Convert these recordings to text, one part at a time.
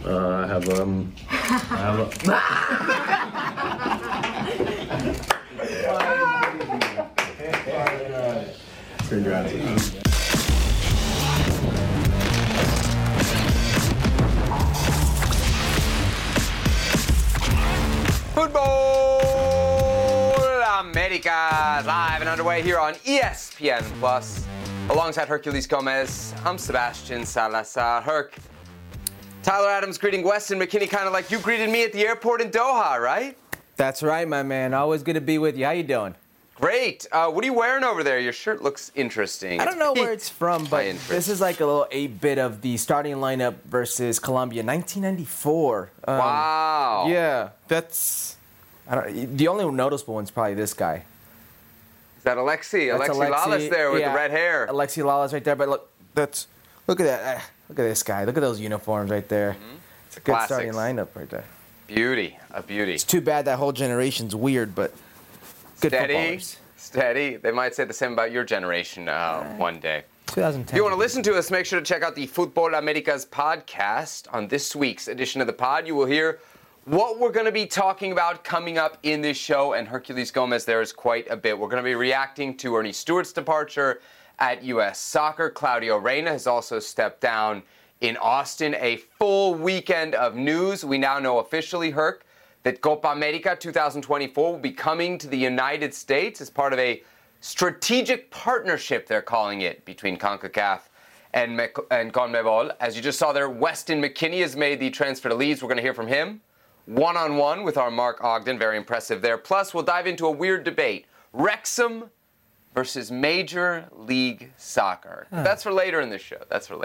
I have Congrats. Football America live and underway here on ESPN Plus. Alongside Herculez Gomez, I'm Sebastian Salazar. Herc, Tyler Adams greeting Weston McKennie kind of like you greeted me at the airport in Doha, right? That's right, my man. Always good to be with you. How you doing? Great. What are you wearing over there? Your shirt looks interesting. I don't know where it's from, but this is like a little 8-bit of the starting lineup versus Colombia, 1994. Wow. Yeah, that's... the only noticeable one's probably this guy. Is that Alexi? Alexi Lalas there with the red hair. Alexi Lalas right there, but look at that. Look at this guy. Look at those uniforms right there. Mm-hmm. It's a good starting lineup right there. Beauty, a beauty. It's too bad that whole generation's weird, but good footballers. Steady. They might say the same about your generation one day. 2010. If you want to listen to us, make sure to check out the Football Americas podcast. On this week's edition of the pod, you will hear what we're going to be talking about coming up in this show. And Herculez Gomez, there is quite a bit. We're going to be reacting to Ernie Stewart's departure at U.S. Soccer. Claudio Reyna has also stepped down in Austin. A full weekend of news. We now know officially, Herc, that Copa America 2024 will be coming to the United States as part of a strategic partnership, they're calling it, between CONCACAF and CONMEBOL. As you just saw there, Weston McKennie has made the transfer to Leeds. We're going to hear from him one-on-one with our Mark Ogden. Very impressive there. Plus, we'll dive into a weird debate. Wrexham versus Major League Soccer. That's for later in the show.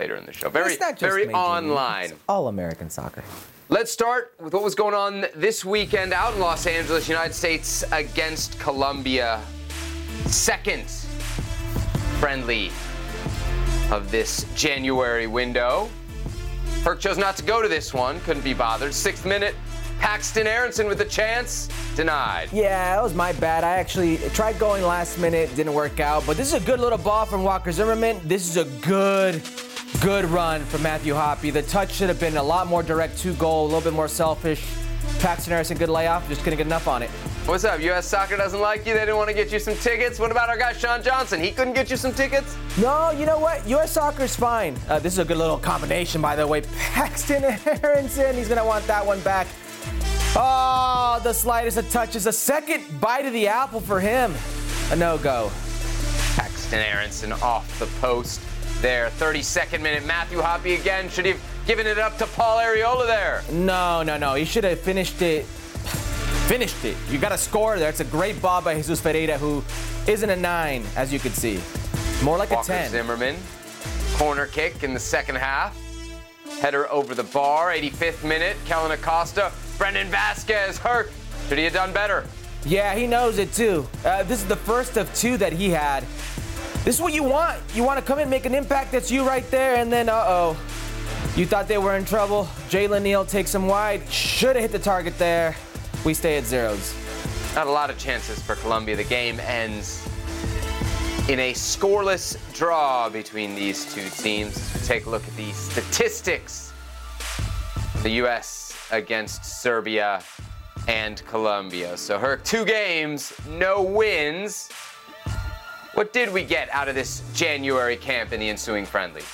Very online. It's all American soccer. Let's start with what was going on this weekend out in Los Angeles, United States against Colombia. Second friendly of this January window. Herc chose not to go to this one, couldn't be bothered. 6th minute, Paxton Aronson with a chance, denied. Yeah, that was my bad. I actually tried going last minute, didn't work out. But this is a good little ball from Walker Zimmerman. This is a good run from Matthew Hoppe. The touch should have been a lot more direct to goal, a little bit more selfish. Paxton Aronson, good layoff, just couldn't get enough on it. What's up? U.S. Soccer doesn't like you? They didn't want to get you some tickets? What about our guy Sean Johnson? He couldn't get you some tickets? No, you know what? U.S. Soccer's fine. This is a good little combination, by the way. Paxton Aronson, he's going to want that one back. Oh, the slightest of touches. A second bite of the apple for him. A no-go. Paxton Aronson off the post there. 32nd minute, Matthew Hoppe again. Should he have given it up to Paul Arriola there? No. He should have finished it. You got to score there. It's a great ball by Jesus Ferreira, who isn't a 9, as you could see. More like Walker a 10. Zimmerman, corner kick in the second half. Header over the bar, 85th minute. Kellen Acosta, Brendan Vasquez, Herc. Should he have done better? Yeah, he knows it too. This is the first of 2 that he had. This is what you want. You want to come in, make an impact. That's you right there, and then, you thought they were in trouble. Jalen Neal takes him wide. Should have hit the target there. We stay at 0s. Not a lot of chances for Colombia. The game ends in a scoreless draw between these two teams. Take a look at the statistics. The U.S. against Serbia and Colombia. So, Herc, 2 games, no wins. What did we get out of this January camp in the ensuing friendlies?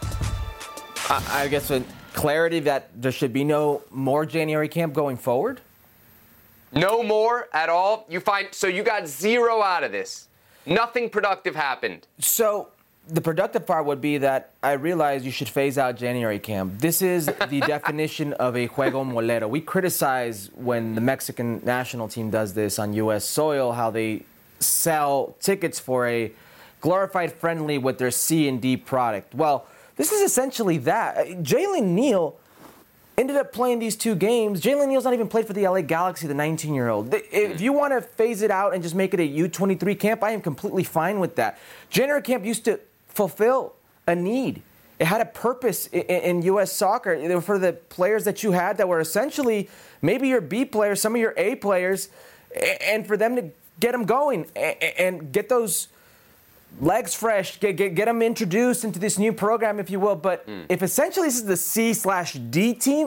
I guess with clarity that there should be no more January camp going forward? No more at all? So you got 0 out of this. Nothing productive happened. So the productive part would be that I realize you should phase out January camp. This is the definition of a juego molero. We criticize when the Mexican national team does this on U.S. soil, how they sell tickets for a glorified friendly with their C and D product. Well, this is essentially that. Jalen Neal ended up playing these 2 games. Jalen Neal's not even played for the LA Galaxy, the 19-year-old. If you want to phase it out and just make it a U23 camp, I am completely fine with that. January camp used to fulfill a need. It had a purpose in U.S. soccer for the players that you had that were essentially maybe your B players, some of your A players, and for them to get them going and get those legs fresh, get them introduced into this new program, if you will. But if essentially this is the C/D team,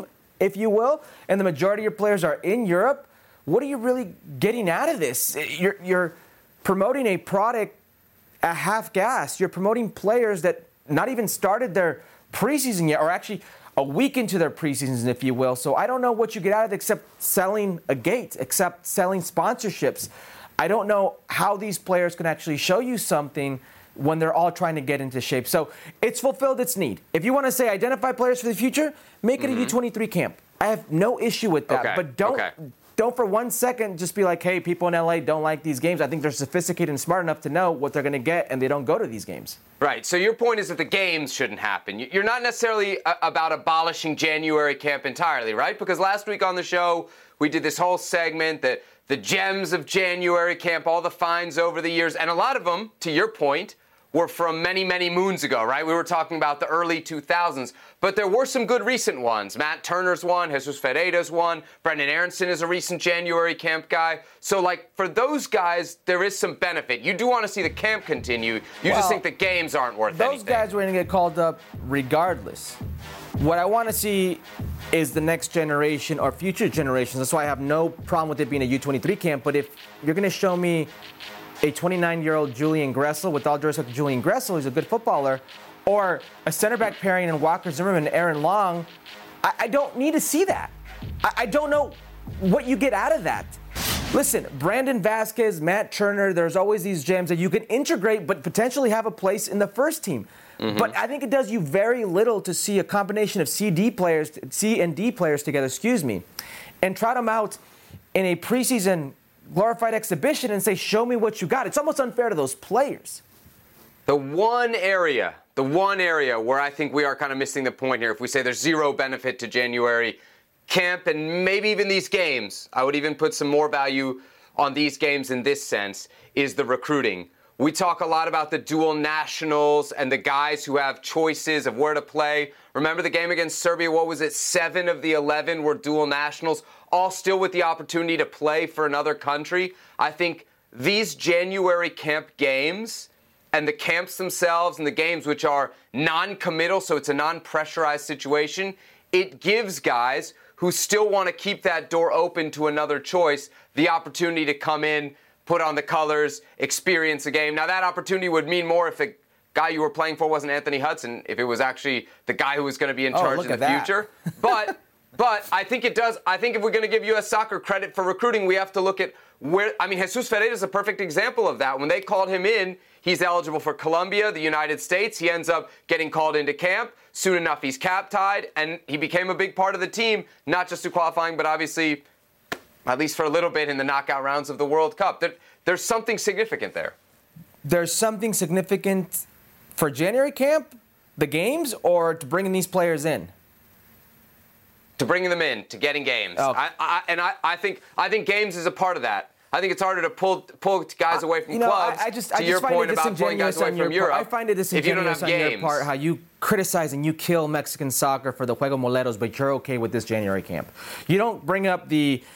if you will, and the majority of your players are in Europe, what are you really getting out of this? You're promoting a product at half gas. You're promoting players that not even started their preseason yet, or actually a week into their preseasons, if you will. So I don't know what you get out of it except selling a gate, except selling sponsorships. I don't know how these players can actually show you something when they're all trying to get into shape. So it's fulfilled its need. If you want to say identify players for the future, make it a U23 camp. I have no issue with that. Okay. But don't for 1 second just be like, hey, people in LA don't like these games. I think they're sophisticated and smart enough to know what they're going to get, and they don't go to these games. Right. So your point is that the games shouldn't happen. You're not necessarily about abolishing January camp entirely, right? Because last week on the show, we did this whole segment that the gems of January camp, all the finds over the years, and a lot of them, to your point, were from many, many moons ago, right? We were talking about the early 2000s, but there were some good recent ones. Matt Turner's one, Jesus Ferreira's one, Brendan Aronson is a recent January camp guy. So, like, for those guys, there is some benefit. You do want to see the camp continue. You just think the games aren't worth anything. Those guys were going to get called up regardless. What I want to see is the next generation or future generations. That's why I have no problem with it being a U23 camp. But if you're going to show me a 29-year-old Julian Gressel, with all due respect to Julian Gressel, he's a good footballer, or a center back pairing in Walker Zimmerman and Aaron Long, I don't need to see that. I don't know what you get out of that. Listen, Brandon Vasquez, Matt Turner, there's always these gems that you can integrate but potentially have a place in the first team. Mm-hmm. But I think it does you very little to see a combination of C and D players together, and trot them out in a preseason glorified exhibition and say, show me what you got. It's almost unfair to those players. The one area where I think we are kind of missing the point here, if we say there's zero benefit to January camp and maybe even these games, I would even put some more value on these games in this sense, is the recruiting. We talk a lot about the dual nationals and the guys who have choices of where to play. Remember the game against Serbia? What was it? 7 of the 11 were dual nationals, all still with the opportunity to play for another country. I think these January camp games and the camps themselves and the games which are non-committal, so it's a non-pressurized situation, it gives guys who still want to keep that door open to another choice the opportunity to come in, put on the colors, experience a game. Now, that opportunity would mean more if the guy you were playing for wasn't Anthony Hudson, if it was actually the guy who was going to be in charge in the future. But I think it does. I think if we're going to give U.S. Soccer credit for recruiting, we have to look at where. I mean, Jesus Ferreira is a perfect example of that. When they called him in, he's eligible for Colombia, the United States. He ends up getting called into camp. Soon enough, he's cap-tied, and he became a big part of the team, not just through qualifying, but obviously, at least for a little bit, in the knockout rounds of the World Cup. There's something significant there. There's something significant for January camp, the games, or to bringing these players in? To bringing them in, to getting games. Oh. I think games is a part of that. I think it's harder to pull guys away from clubs. I just your find point about pulling guys away from Europe. I find it disingenuous on your part how you criticize and you kill Mexican soccer for the Juego Moleros, but you're okay with this January camp. You don't bring up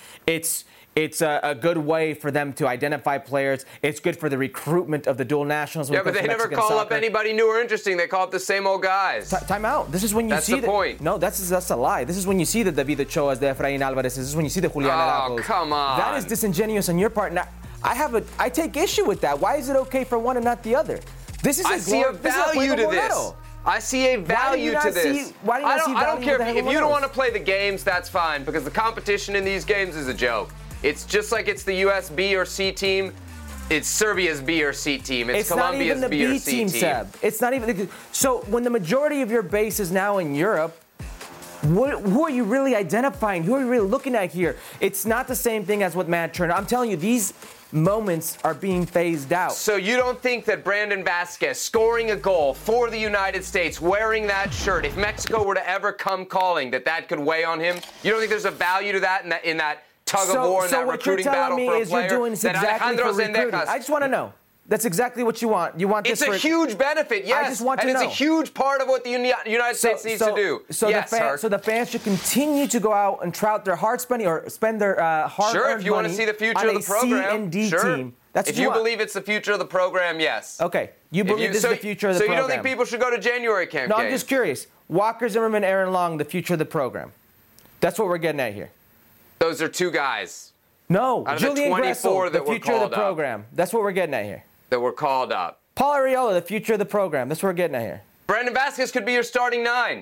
it's a good way for them to identify players. It's good for the recruitment of the dual nationals. Yeah, but they never call up anybody new or interesting. They call up the same old guys. Time out. This is when you see that's the point. No, that's a lie. This is when you see the David Ochoas, the Efrain Alvarez. This is when you see the Julian Araujo. Oh, come on. That is disingenuous on your part. Now, I take issue with that. Why is it okay for one and not the other? I see a value to this. I see a value to this. Why do you not see value? I don't care if you don't want to play the games. That's fine because the competition in these games is a joke. It's just like it's the U.S. B or C team. It's Serbia's B or C team. It's Colombia's B or C team. Seb. It's not even. So when the majority of your base is now in Europe, who are you really identifying? Who are you really looking at here? It's not the same thing as with Matt Turner. I'm telling you, these moments are being phased out. So you don't think that Brandon Vasquez scoring a goal for the United States, wearing that shirt, if Mexico were to ever come calling, that could weigh on him? You don't think there's a value to that in that tug of war and that recruiting battle for a player? So what you're telling me is you're doing this exactly for recruiting. I just want to know. That's exactly what you want. You want this. It's a huge benefit, yes. I just want to know. And it's a huge part of what the United States needs to do. So the fans should continue to go out and trout their hard-spending or spend their hard-earned money. Sure, if you want to see the future of the program. C and D team. That's if you believe it's the future of the program, yes. Okay, you believe this is the future of the program. So you don't think people should go to January camp games? No, I'm just curious. Walker Zimmerman, Aaron Long, the future of the program. That's what we're getting at here. Those are two guys. No, out of the Julian 24 Gressel, that the were future of called the up. program. That's what we're getting at here. That were called up. Paul Arriola, the future of the program. That's what we're getting at here. Brandon Vasquez could be your starting 9.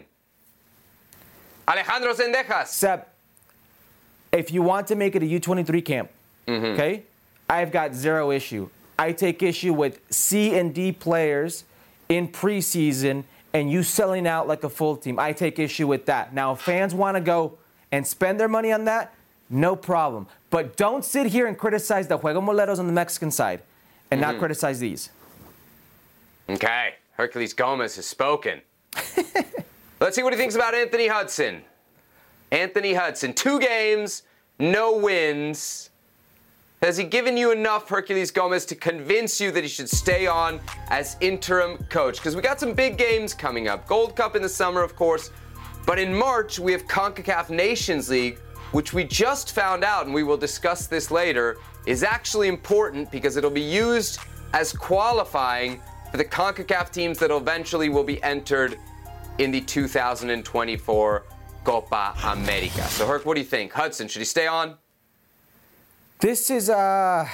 Alejandro Zendejas. Seb, if you want to make it a U23 camp, okay, I've got zero issue. I take issue with C and D players in preseason and you selling out like a full team. I take issue with that. Now, if fans want to go and spend their money on that, no problem. But don't sit here and criticize the Juego Moleros on the Mexican side and not criticize these. Okay, Herculez Gomez has spoken. Let's see what he thinks about Anthony Hudson. Anthony Hudson, 2 games, no wins. Has he given you enough, Herculez Gomez, to convince you that he should stay on as interim coach? Because we got some big games coming up. Gold Cup in the summer, of course. But in March, we have CONCACAF Nations League, which we just found out, and we will discuss this later, is actually important because it'll be used as qualifying for the CONCACAF teams that eventually will be entered in the 2024 Copa America. So, Herc, what do you think? Hudson, should he stay on? This is, I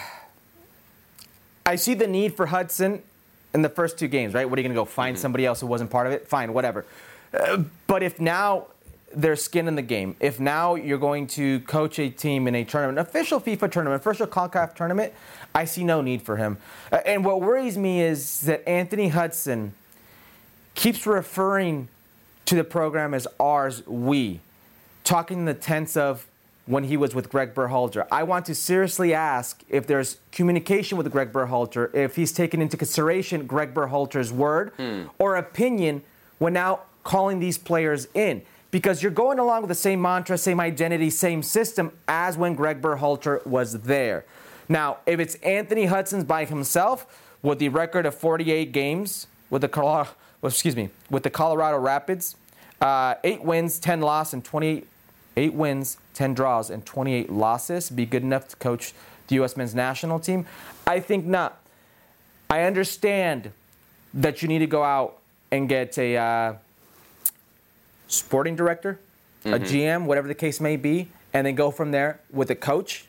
see the need for Hudson in the first 2 games, right? What are you going to go find somebody else who wasn't part of it? Fine, whatever. But if now there's skin in the game, if now you're going to coach a team in a tournament, an official FIFA tournament, official CONCACAF tournament, I see no need for him. And what worries me is that Anthony Hudson keeps referring to the program as ours, we, talking in the tense of when he was with Greg Berhalter. I want to seriously ask if there's communication with Greg Berhalter, if he's taken into consideration Greg Berhalter's word or opinion when now calling these players in. Because you're going along with the same mantra, same identity, same system as when Greg Berhalter was there. Now, if it's Anthony Hudson by himself with the record of 48 games with the Colorado Rapids, 8 wins, 10 losses, and 8 wins, 10 draws, and 28 losses, be good enough to coach the U.S. men's national team? I think not. I understand that you need to go out and get a sporting director, a GM, whatever the case may be, and then go from there with a coach.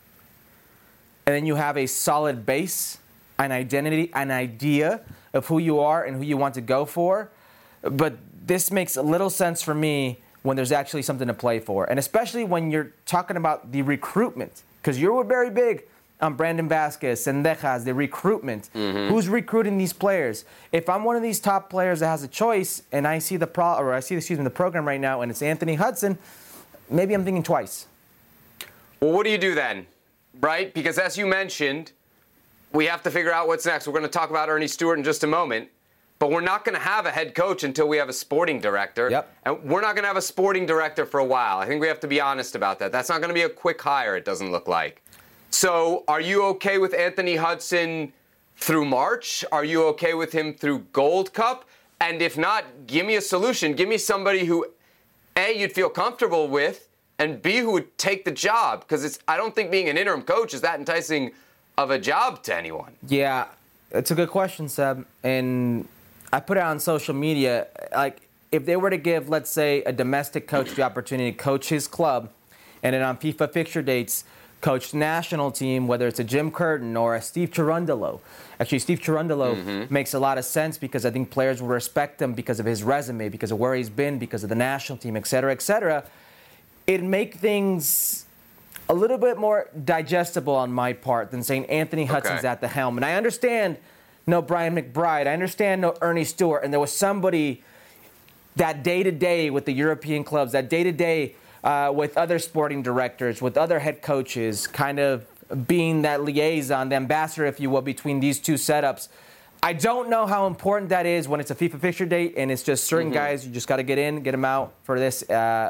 And then you have a solid base, an identity, an idea of who you are and who you want to go for. But this makes a little sense for me when there's actually something to play for. And especially when you're talking about the recruitment, because you were very big on Brandon Vasquez, Zendejas, the recruitment. Who's recruiting these players? If I'm one of these top players that has a choice and I see the program right now and it's Anthony Hudson, maybe I'm thinking twice. Well, what do you do then? Right? Because as you mentioned, we have to figure out what's next. We're going to talk about Ernie Stewart in just a moment. But we're not going to have a head coach until we have a sporting director. Yep. And we're not going to have a sporting director for a while. I think we have to be honest about that. That's not going to be a quick hire, it doesn't look like. So are you okay with Anthony Hudson through March? Are you okay with him through Gold Cup? And if not, give me a solution. Give me somebody who, A, you'd feel comfortable with, and B, who would take the job. Because I don't think being an interim coach is that enticing of a job to anyone. Yeah, it's a good question, Seb. And I put it on social media, like, if they were to give, let's say, a domestic coach the opportunity to coach his club, and then on FIFA fixture dates, coach the national team, whether it's a Jim Curtin or a Steve Cherundolo. Actually, Steve Cherundolo makes a lot of sense because I think players will respect him because of his resume, because of where he's been, because of the national team, et cetera, et cetera. It'd make things a little bit more digestible on my part than saying Anthony Hudson's at the helm. And I understand no Brian McBride. I understand no Ernie Stewart. And there was somebody that day-to-day with the European clubs, that day-to-day with other sporting directors, with other head coaches, kind of being that liaison, the ambassador, if you will, between these two setups. I don't know how important that is when it's a FIFA fixture date and it's just certain guys you just got to get in, get them out for this. I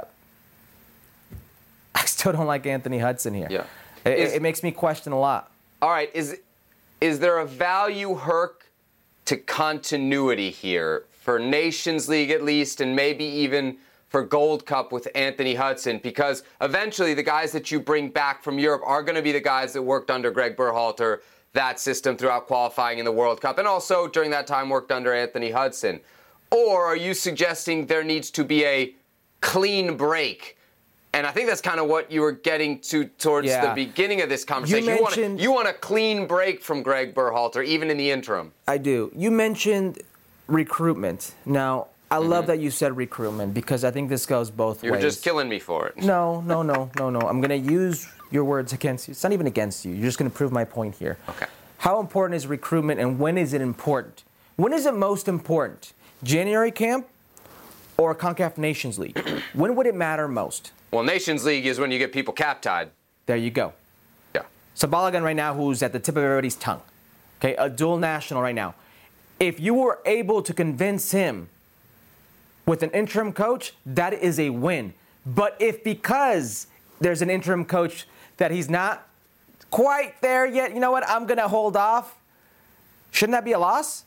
still don't like Anthony Hudson here. Yeah. It makes me question a lot. All right. Is there a value, Herc, to continuity here for Nations League at least, and maybe even for Gold Cup with Anthony Hudson? Because eventually the guys that you bring back from Europe are going to be the guys that worked under Greg Berhalter, that system throughout qualifying in the World Cup, and also during that time worked under Anthony Hudson. Or are you suggesting there needs to be a clean break And I think that's kind of what you were getting to towards the beginning of this conversation. You want a clean break from Greg Berhalter, even in the interim. I do. You mentioned recruitment. Now, I love that you said recruitment because I think this goes both ways. You're just killing me for it. No. I'm going to use your words against you. It's not even against you. You're just going to prove my point here. Okay. How important is recruitment and when is it important? When is it most important? January camp or CONCACAF Nations League? When would it matter most? Well, Nations League is when you get people cap-tied. There you go. Yeah. So Balogun right now, who's at the tip of everybody's tongue. Okay, a dual national right now. If you were able to convince him with an interim coach, that is a win. But if because there's an interim coach that he's not quite there yet, you know what, I'm going to hold off, shouldn't that be a loss?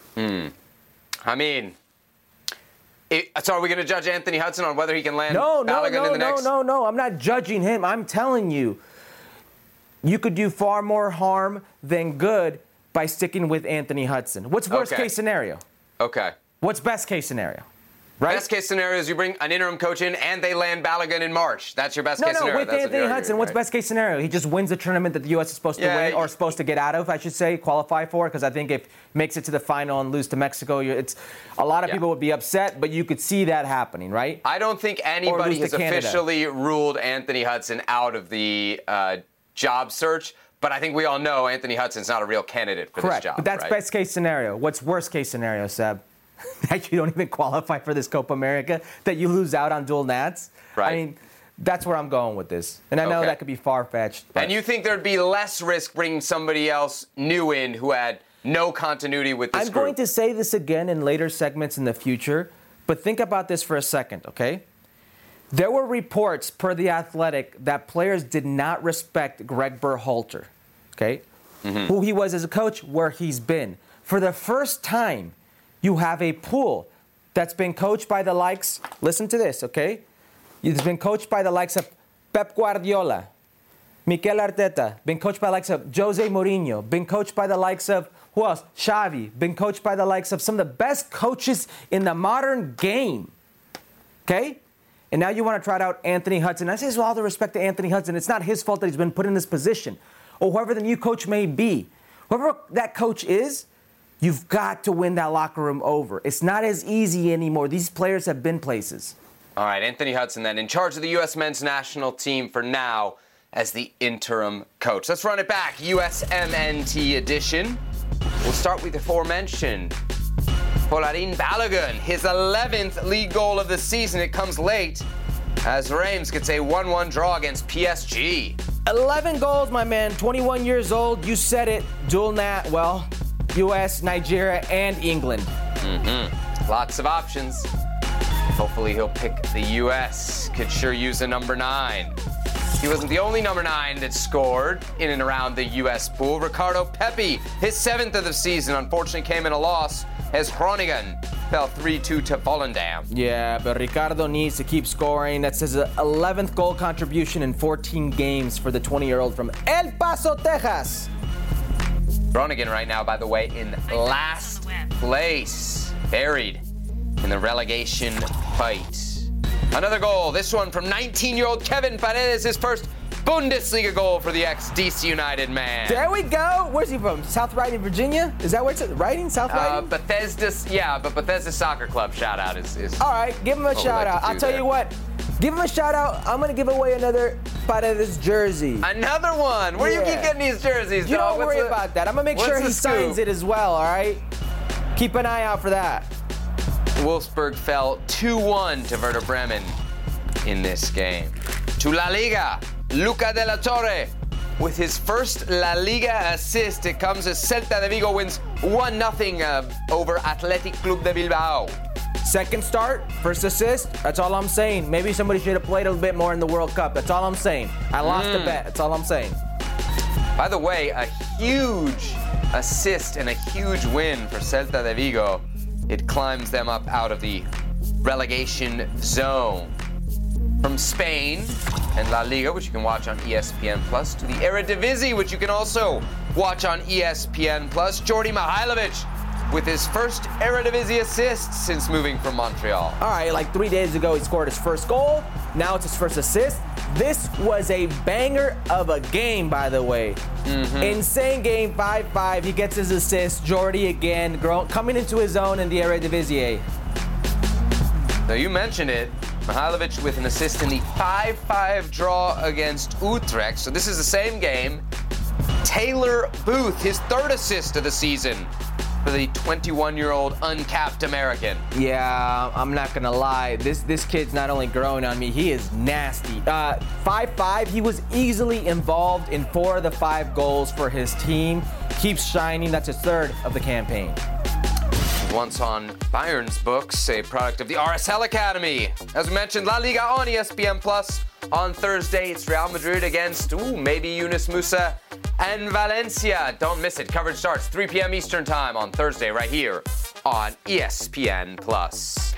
I mean, so are we going to judge Anthony Hudson on whether he can land Balogun in the next? No. I'm not judging him. I'm telling you, you could do far more harm than good by sticking with Anthony Hudson. What's worst case scenario? Okay. What's best case scenario? Right? Best case scenario is you bring an interim coach in and they land Balogun in March. That's your best case scenario. No, with Anthony Hudson, what's best case scenario? He just wins the tournament that the U.S. is supposed to win or supposed to get out of, I should say, qualify for, because I think if makes it to the final and lose to Mexico, it's a lot of people would be upset, but you could see that happening, right? I don't think anybody has officially ruled Anthony Hudson out of the job search, but I think we all know Anthony Hudson's not a real candidate for this job. But that's best case scenario. What's worst case scenario, Seb? That you don't even qualify for this Copa America, that you lose out on dual nats. Right. I mean, that's where I'm going with this. And I know that could be far-fetched. And you think there'd be less risk bringing somebody else new in who had no continuity with this group? I'm going to say this again in later segments in the future, but think about this for a second, okay? There were reports per The Athletic that players did not respect Greg Berhalter, okay? Who he was as a coach, where he's been. For the first time, you have a pool that's been coached by the likes, listen to this, okay? It's been coached by the likes of Pep Guardiola, Mikel Arteta, been coached by the likes of Jose Mourinho, been coached by the likes of, who else? Xavi, been coached by the likes of some of the best coaches in the modern game, okay? And now you want to trot out Anthony Hudson. I say this with all the respect to Anthony Hudson. It's not his fault that he's been put in this position, or whoever the new coach may be. Whoever that coach is, you've got to win that locker room over. It's not as easy anymore. These players have been places. All right, Anthony Hudson then in charge of the U.S. men's national team for now as the interim coach. Let's run it back. USMNT edition. We'll start with the aforementioned Folarin Balogun. His 11th league goal of the season. It comes late as Reims gets a 1-1 draw against PSG. 11 goals, my man. 21 years old. You said it. Dual nat. Well, U.S., Nigeria, and England. Lots of options. Hopefully he'll pick the U.S. Could sure use a number 9. He wasn't the only number 9 that scored in and around the U.S. pool. Ricardo Pepi, his 7th of the season, unfortunately came in a loss as Groningen fell 3-2 to Volendam. Yeah, but Ricardo needs to keep scoring. That's his 11th goal contribution in 14 games for the 20-year-old from El Paso, Texas. Groningen right now, by the way, in last place, buried in the relegation fight. Another goal, this one from 19-year-old Kevin Paredes, his first Bundesliga goal for the ex-DC United man. There we go. Where's he from? South Riding, Virginia? Is that where it's at? Riding? South Riding? Bethesda Soccer Club shout-out is all right, give him a shout-out. I'll tell you what. Give him a shout-out. I'm going to give away another Paredes jersey. Another one? Where you keep getting these jerseys, You don't worry about that. I'm going to make sure he signs it as well, all right? Keep an eye out for that. Wolfsburg fell 2-1 to Werder Bremen in this game. To La Liga, Luca de la Torre with his first La Liga assist. It comes as Celta de Vigo wins 1-0 over Athletic Club de Bilbao. Second start, first assist. That's all I'm saying. Maybe somebody should have played a little bit more in the World Cup. That's all I'm saying. I lost a bet. That's all I'm saying. By the way, a huge assist and a huge win for Celta de Vigo. It climbs them up out of the relegation zone. From Spain and La Liga, which you can watch on ESPN Plus, to the Eredivisie, which you can also watch on ESPN Plus. Jordi Mihailovic with his first Eredivisie assist since moving from Montreal. All right, like 3 days ago, he scored his first goal. Now it's his first assist. This was a banger of a game, by the way. Insane game, 5-5. He gets his assist. Jordi again, coming into his own in the Eredivisie. Now, you mentioned it. Mihailovic with an assist in the 5-5 draw against Utrecht. So this is the same game. Taylor Booth, his third assist of the season for the 21-year-old uncapped American. Yeah, I'm not gonna lie. This kid's not only growing on me, he is nasty. 5-5, he was easily involved in 4 of the 5 goals for his team. Keeps shining. That's his third of the campaign. Once on Bayern's books, a product of the RSL Academy. As we mentioned, La Liga on ESPN Plus. On Thursday, it's Real Madrid against, maybe Yunus Musa and Valencia. Don't miss it. Coverage starts 3 p.m. Eastern Time on Thursday right here on ESPN Plus.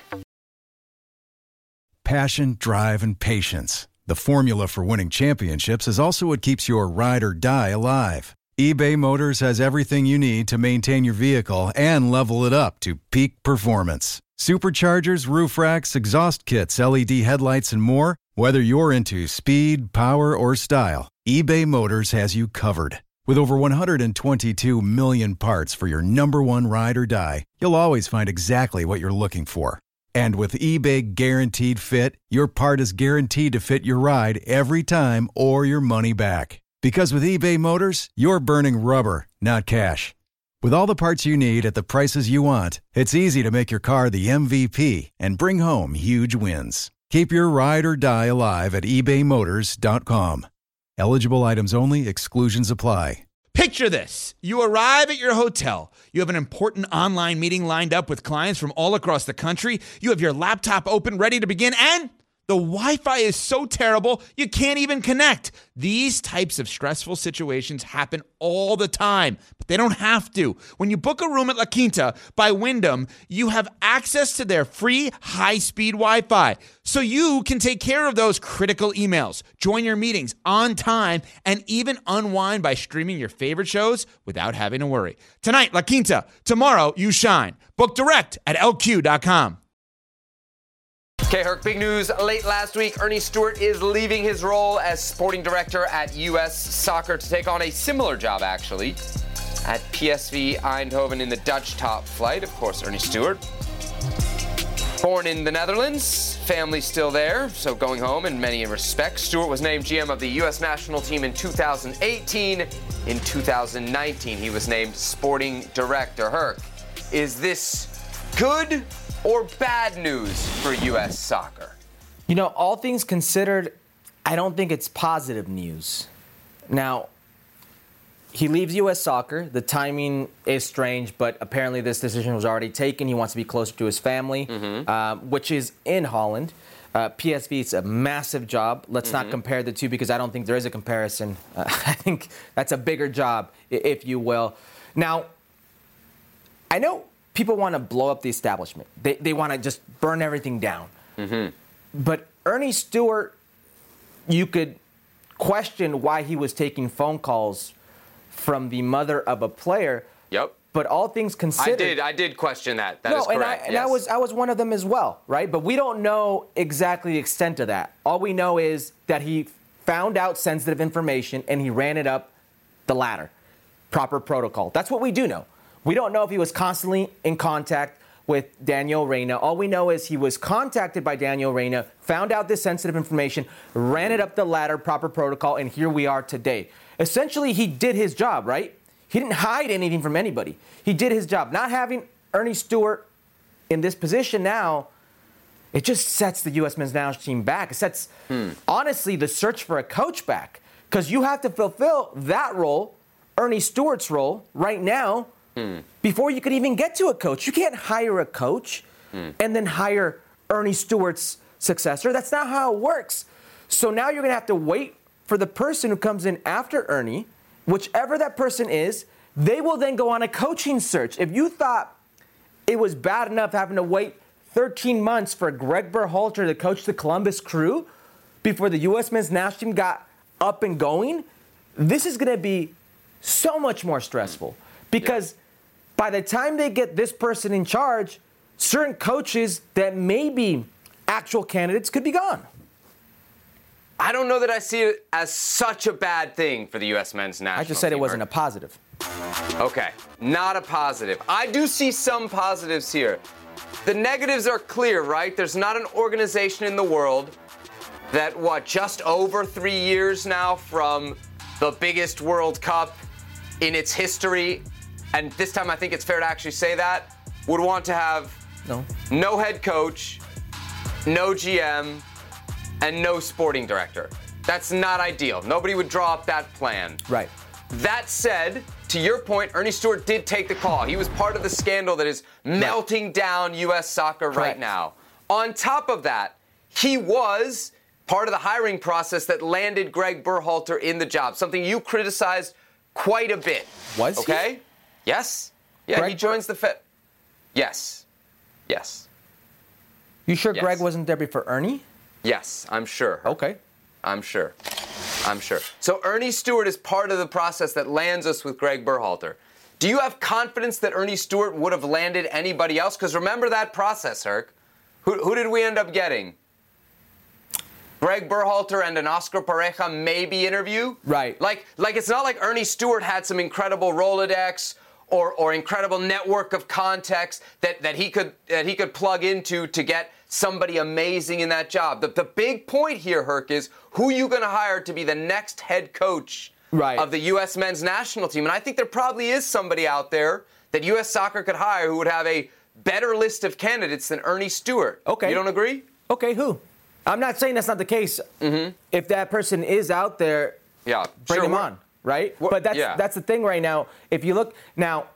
Passion, drive, and patience. The formula for winning championships is also what keeps your ride or die alive. eBay Motors has everything you need to maintain your vehicle and level it up to peak performance. Superchargers, roof racks, exhaust kits, LED headlights, and more. Whether you're into speed, power, or style, eBay Motors has you covered. With over 122 million parts for your number one ride or die, you'll always find exactly what you're looking for. And with eBay Guaranteed Fit, your part is guaranteed to fit your ride every time or your money back. Because with eBay Motors, you're burning rubber, not cash. With all the parts you need at the prices you want, it's easy to make your car the MVP and bring home huge wins. Keep your ride or die alive at ebaymotors.com. Eligible items only. Exclusions apply. Picture this. You arrive at your hotel. You have an important online meeting lined up with clients from all across the country. You have your laptop open, ready to begin, and the Wi-Fi is so terrible, you can't even connect. These types of stressful situations happen all the time, but they don't have to. When you book a room at La Quinta by Wyndham, you have access to their free high-speed Wi-Fi, so you can take care of those critical emails, join your meetings on time, and even unwind by streaming your favorite shows without having to worry. Tonight, La Quinta. Tomorrow, you shine. Book direct at lq.com. Okay, Herc, big news late last week. Ernie Stewart is leaving his role as sporting director at U.S. Soccer to take on a similar job, actually, at PSV Eindhoven in the Dutch top flight. Of course, Ernie Stewart, born in the Netherlands, family still there, so going home in many respects. Stewart was named GM of the U.S. national team in 2018. In 2019, he was named sporting director. Herc, is this good or bad news for U.S. soccer? You know, all things considered, I don't think it's positive news. Now, he leaves U.S. soccer. The timing is strange, but apparently this decision was already taken. He wants to be closer to his family, which is in Holland. PSV, it's a massive job. Let's not compare the two because I don't think there is a comparison. I think that's a bigger job, if you will. Now, I know people want to blow up the establishment. They want to just burn everything down. But Ernie Stewart, you could question why he was taking phone calls from the mother of a player. Yep. But all things considered, I did question that. That is correct. And I was one of them as well, right? But we don't know exactly the extent of that. All we know is that he found out sensitive information and he ran it up the ladder. Proper protocol. That's what we do know. We don't know if he was constantly in contact with Daniel Reyna. All we know is he was contacted by Daniel Reyna, found out this sensitive information, ran it up the ladder, proper protocol, and here we are today. Essentially, he did his job, right? He didn't hide anything from anybody. He did his job. Not having Ernie Stewart in this position now, it just sets the U.S. men's national team back. It sets, honestly, the search for a coach back. Because you have to fulfill that role, Ernie Stewart's role, right now, before you could even get to a coach. You can't hire a coach and then hire Ernie Stewart's successor. That's not how it works. So now you're going to have to wait for the person who comes in after Ernie, whichever that person is. They will then go on a coaching search. If you thought it was bad enough having to wait 13 months for Greg Berhalter to coach the Columbus Crew before the U.S. men's national team got up and going, this is going to be so much more stressful because by the time they get this person in charge, certain coaches that may be actual candidates could be gone. I don't know that I see it as such a bad thing for the U.S. men's national team. I just said it wasn't a positive. Okay, not a positive. I do see some positives here. The negatives are clear, right? There's not an organization in the world that, just over 3 years now from the biggest World Cup in its history, and this time I think it's fair to actually say that, would want to have no head coach, no GM, and no sporting director. That's not ideal. Nobody would draw up that plan. Right. That said, to your point, Ernie Stewart did take the call. He was part of the scandal that is melting down U.S. soccer right now. On top of that, he was part of the hiring process that landed Greg Berhalter in the job, something you criticized quite a bit. Was he? Okay? Yes. Yeah, he joins the Fed. Yes. You sure Greg wasn't there before Ernie? Yes, I'm sure. Okay. I'm sure. So Ernie Stewart is part of the process that lands us with Greg Berhalter. Do you have confidence that Ernie Stewart would have landed anybody else? Because remember that process, Herc. Who did we end up getting? Greg Berhalter and an Oscar Pareja maybe interview? Right. Like it's not like Ernie Stewart had some incredible Rolodex or incredible network of contacts that he could plug into to get somebody amazing in that job. The big point here, Herc, is who you going to hire to be the next head coach of the U.S. men's national team. And I think there probably is somebody out there that U.S. Soccer could hire who would have a better list of candidates than Ernie Stewart. Okay. You don't agree? Okay, who? I'm not saying that's not the case. Mm-hmm. If that person is out there, bring him on, right? But that's the thing right now. If you look now,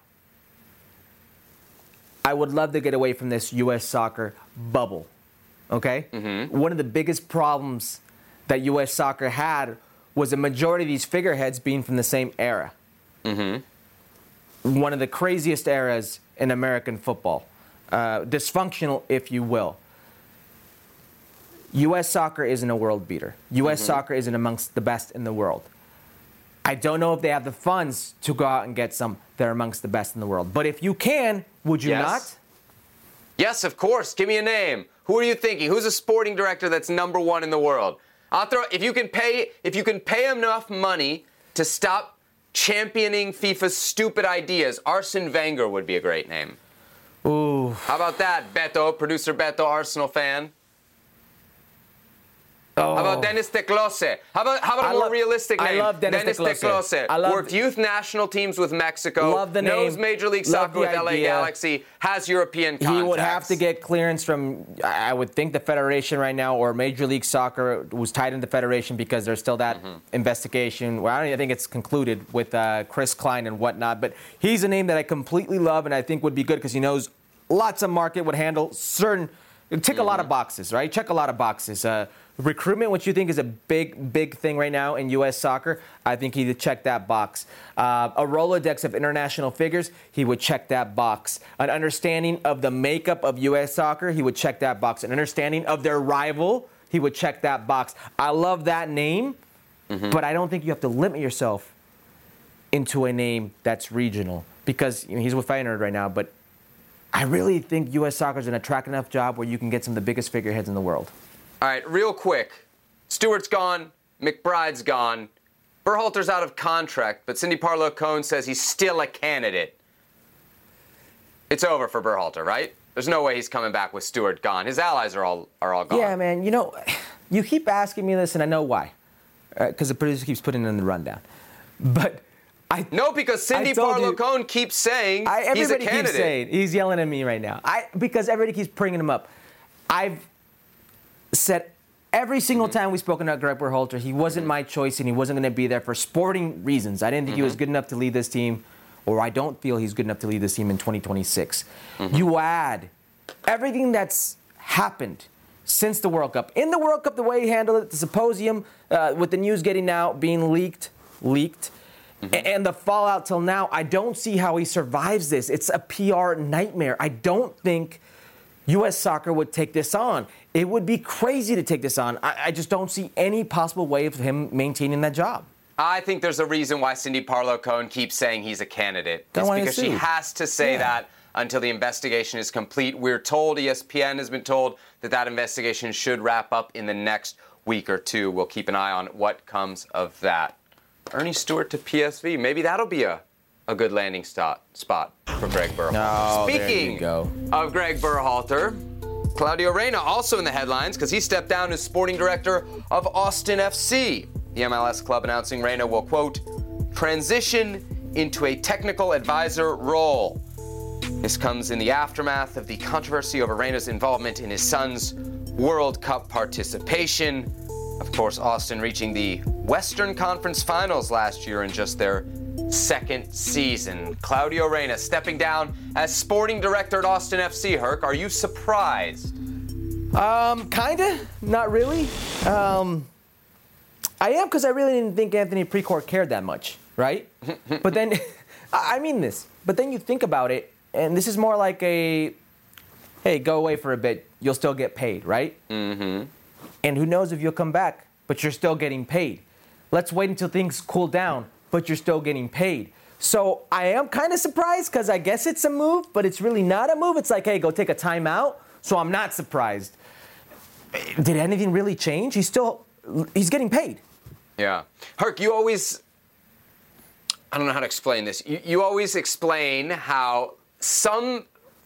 I would love to get away from this U.S. soccer bubble, okay? Mm-hmm. One of the biggest problems that U.S. soccer had was a majority of these figureheads being from the same era. Mm-hmm. One of the craziest eras in American football. Dysfunctional, if you will. U.S. soccer isn't a world beater. U.S. soccer isn't amongst the best in the world. I don't know if they have the funds to go out and get some that are amongst the best in the world. But if you can, would you not? Yes, of course. Give me a name. Who are you thinking? Who's a sporting director that's number one in the world? If you can pay enough money to stop championing FIFA's stupid ideas, Arsene Wenger would be a great name. Ooh. How about that, Beto, producer Beto, Arsenal fan? Oh. How about Dennis Teclose? How about a more realistic name? I love Dennis Teclose. Worked youth national teams with Mexico. Love the name. Knows Major League Soccer with LA Galaxy. Has European contacts. He would have to get clearance from, I would think, the Federation right now, or Major League Soccer was tied into the Federation because there's still that investigation. Well, I don't even think it's concluded with Chris Klein and whatnot. But he's a name that I completely love and I think would be good because he knows lots of market, would handle certain, tick a lot of boxes, right? Check a lot of boxes. Recruitment, which you think is a big thing right now in U.S. soccer, I think he would check that box. A Rolodex of international figures, he would check that box. An understanding of the makeup of U.S. soccer, he would check that box. An understanding of their rival, he would check that box. I love that name, but I don't think you have to limit yourself into a name that's regional because he's with Feyenoord right now, but I really think U.S. soccer is an attractive enough job where you can get some of the biggest figureheads in the world. All right, real quick. Stewart's gone. McBride's gone. Berhalter's out of contract, but Cindy Parlow-Cohn says he's still a candidate. It's over for Berhalter, right? There's no way he's coming back with Stewart gone. His allies are all gone. Yeah, man. You keep asking me this, and I know why. Because the producer keeps putting it in the rundown. But because Cindy Parlow-Cohn keeps saying he's a candidate. Keeps saying, he's yelling at me right now. Because everybody keeps bringing him up. I've said every single time we've spoken about Greg Berhalter, he wasn't my choice and he wasn't going to be there for sporting reasons. I didn't think he was good enough to lead this team, or I don't feel he's good enough to lead this team in 2026. You add everything that's happened since the World Cup. In the World Cup, the way he handled it, the symposium, with the news getting out, being leaked, and the fallout till now, I don't see how he survives this. It's a PR nightmare. I don't think U.S. soccer would take this on. It would be crazy to take this on. I just don't see any possible way of him maintaining that job. I think there's a reason why Cindy Parlow-Cohen keeps saying he's a candidate. Don't It's want to because sue. she has to say that until the investigation is complete. We're told, ESPN has been told, that investigation should wrap up in the next week or two. We'll keep an eye on what comes of that. Ernie Stewart to PSV. Maybe that'll be a good landing spot for Greg Berhalter. Oh, there you Speaking go. of Greg Berhalter, Claudio Reyna also in the headlines because he stepped down as sporting director of Austin FC. The MLS club announcing Reyna will, quote, transition into a technical advisor role. This comes in the aftermath of the controversy over Reyna's involvement in his son's World Cup participation. Of course, Austin reaching the Western Conference Finals last year in just their second season. Claudio Reyna stepping down as sporting director at Austin FC. Herc, are you surprised? Kinda, not really. I am, because I really didn't think Anthony Precourt cared that much, right? But then, I mean this, but then you think about it, and this is more like a, hey, go away for a bit, you'll still get paid, right? Mm-hmm. And who knows if you'll come back, but you're still getting paid. Let's wait until things cool down, but you're still getting paid. So I am kind of surprised, because I guess it's a move, but it's really not a move. It's like, hey, go take a timeout. So I'm not surprised. Did anything really change? He's getting paid. Yeah. Herc, you always, I don't know how to explain this. You always explain how some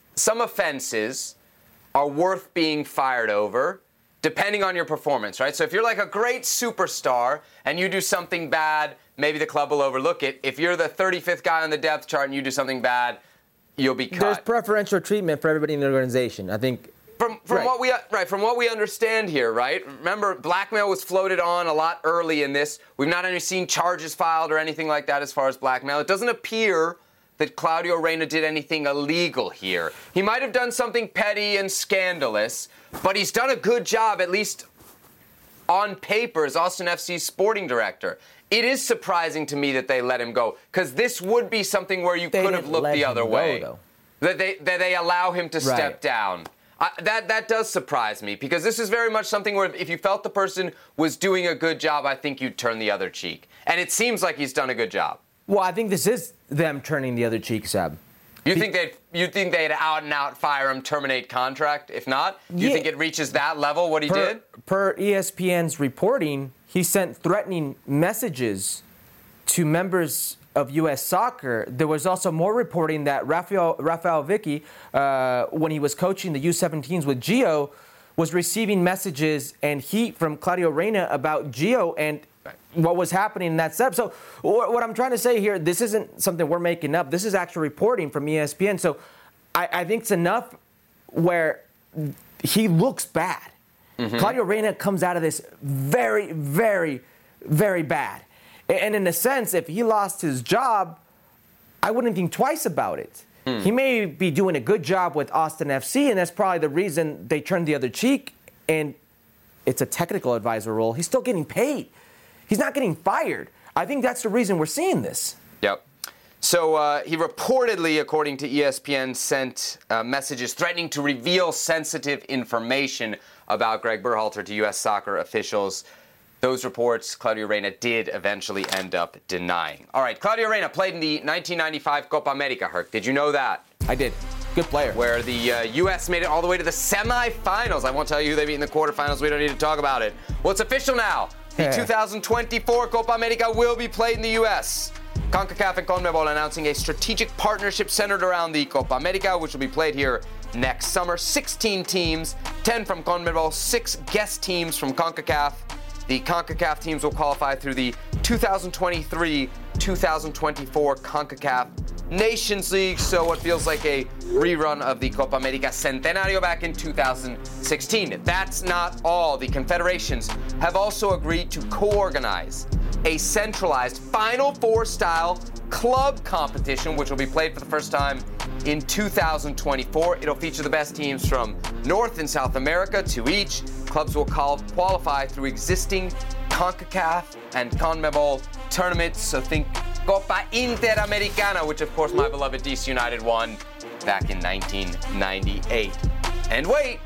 offenses are worth being fired over, depending on your performance, right? So if you're like a great superstar and you do something bad, maybe the club will overlook it. If you're the 35th guy on the depth chart and you do something bad, you'll be cut. There's preferential treatment for everybody in the organization, I think. From what we understand here, right? Remember, blackmail was floated on a lot early in this. We've not only seen charges filed or anything like that as far as blackmail. It doesn't appear that Claudio Reyna did anything illegal here. He might have done something petty and scandalous, but he's done a good job, at least on paper, as Austin FC's sporting director. It is surprising to me that they let him go, because this would be something where you could have looked the other way. That they allow him to step down. That does surprise me, because this is very much something where if you felt the person was doing a good job, I think you'd turn the other cheek. And it seems like he's done a good job. Well, I think this is them turning the other cheek, Seb. You think they'd out and out fire him, terminate contract? If not, you think it reaches that level, what he did? Per ESPN's reporting, he sent threatening messages to members of U.S. Soccer. There was also more reporting that Rafael Vicky, when he was coaching the U17s with Gio, was receiving messages and heat from Claudio Reyna about Gio and what was happening in that setup. So what I'm trying to say here, this isn't something we're making up. This is actual reporting from ESPN. So I think it's enough where he looks bad. Mm-hmm. Claudio Reyna comes out of this very, very, very bad. And in a sense, if he lost his job, I wouldn't think twice about it. He may be doing a good job with Austin FC, and that's probably the reason they turned the other cheek. And it's a technical advisor role. He's still getting paid. He's not getting fired. I think that's the reason we're seeing this. Yep. So he reportedly, according to ESPN, sent messages threatening to reveal sensitive information about Greg Berhalter to U.S. soccer officials. Those reports, Claudio Reyna did eventually end up denying. All right, Claudio Reyna played in the 1995 Copa America, Herc. Did you know that? I did. Good player. Where the U.S. made it all the way to the semifinals. I won't tell you who they beat in the quarterfinals. We don't need to talk about it. Well, it's official now. The 2024 Copa America will be played in the U.S. CONCACAF and CONMEBOL announcing a strategic partnership centered around the Copa America, which will be played here next summer. 16 teams, 10 from CONMEBOL, 6 guest teams from CONCACAF. The CONCACAF teams will qualify through the 2023-2024 CONCACAF Nations League, so what feels like a rerun of the Copa America Centenario back in 2016. That's not all. The confederations have also agreed to co-organize a centralized Final Four style club competition, which will be played for the first time in 2024. It'll feature the best teams from North and South America to each. Clubs will qualify through existing CONCACAF and CONMEBOL tournaments, so think Copa Interamericana, which of course my beloved DC United won back in 1998. And wait,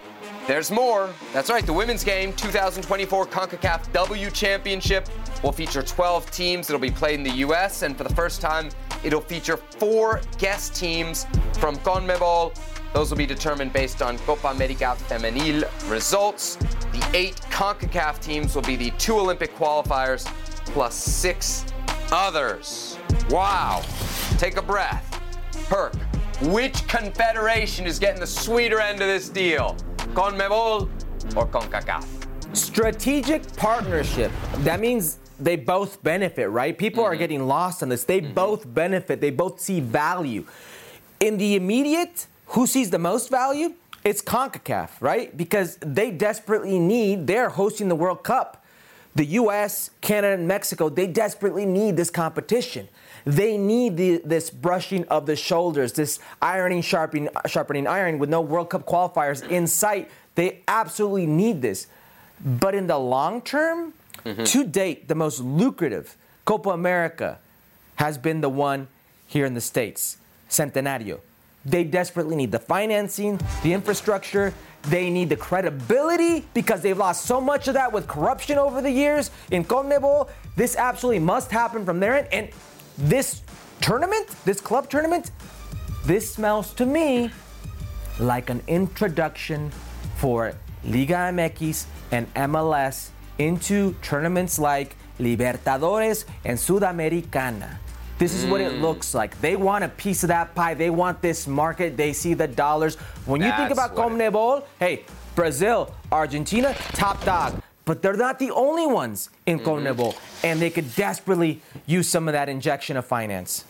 There's more. That's right, the women's game, 2024 CONCACAF W Championship, will feature 12 teams. It'll be played in the U.S., and for the first time, it'll feature 4 guest teams from CONMEBOL. Those will be determined based on Copa America Femenil results. The 8 CONCACAF teams will be the 2 Olympic qualifiers plus 6 others. Wow. Take a breath. Herc, which confederation is getting the sweeter end of this deal? CONMEBOL or CONCACAF? Strategic partnership. That means they both benefit, right? People are getting lost on this. They both benefit. They both see value. In the immediate, who sees the most value? It's CONCACAF, right? Because they desperately need, they're hosting the World Cup. The U.S., Canada, and Mexico, they desperately need this competition. They need this brushing of the shoulders, this sharpening iron with no World Cup qualifiers in sight. They absolutely need this. But in the long term, to date, the most lucrative Copa America has been the one here in the States, Centenario. They desperately need the financing, the infrastructure. They need the credibility because they've lost so much of that with corruption over the years. In CONMEBOL, this absolutely must happen from their end. And this tournament, this club tournament, this smells to me like an introduction for Liga MX and MLS into tournaments like Libertadores and Sudamericana. This is what it looks like. They want a piece of that pie. They want this market. They see the dollars. When you think about CONMEBOL, hey, Brazil, Argentina, top dog. But they're not the only ones in CONMEBOL, and they could desperately use some of that injection of finance.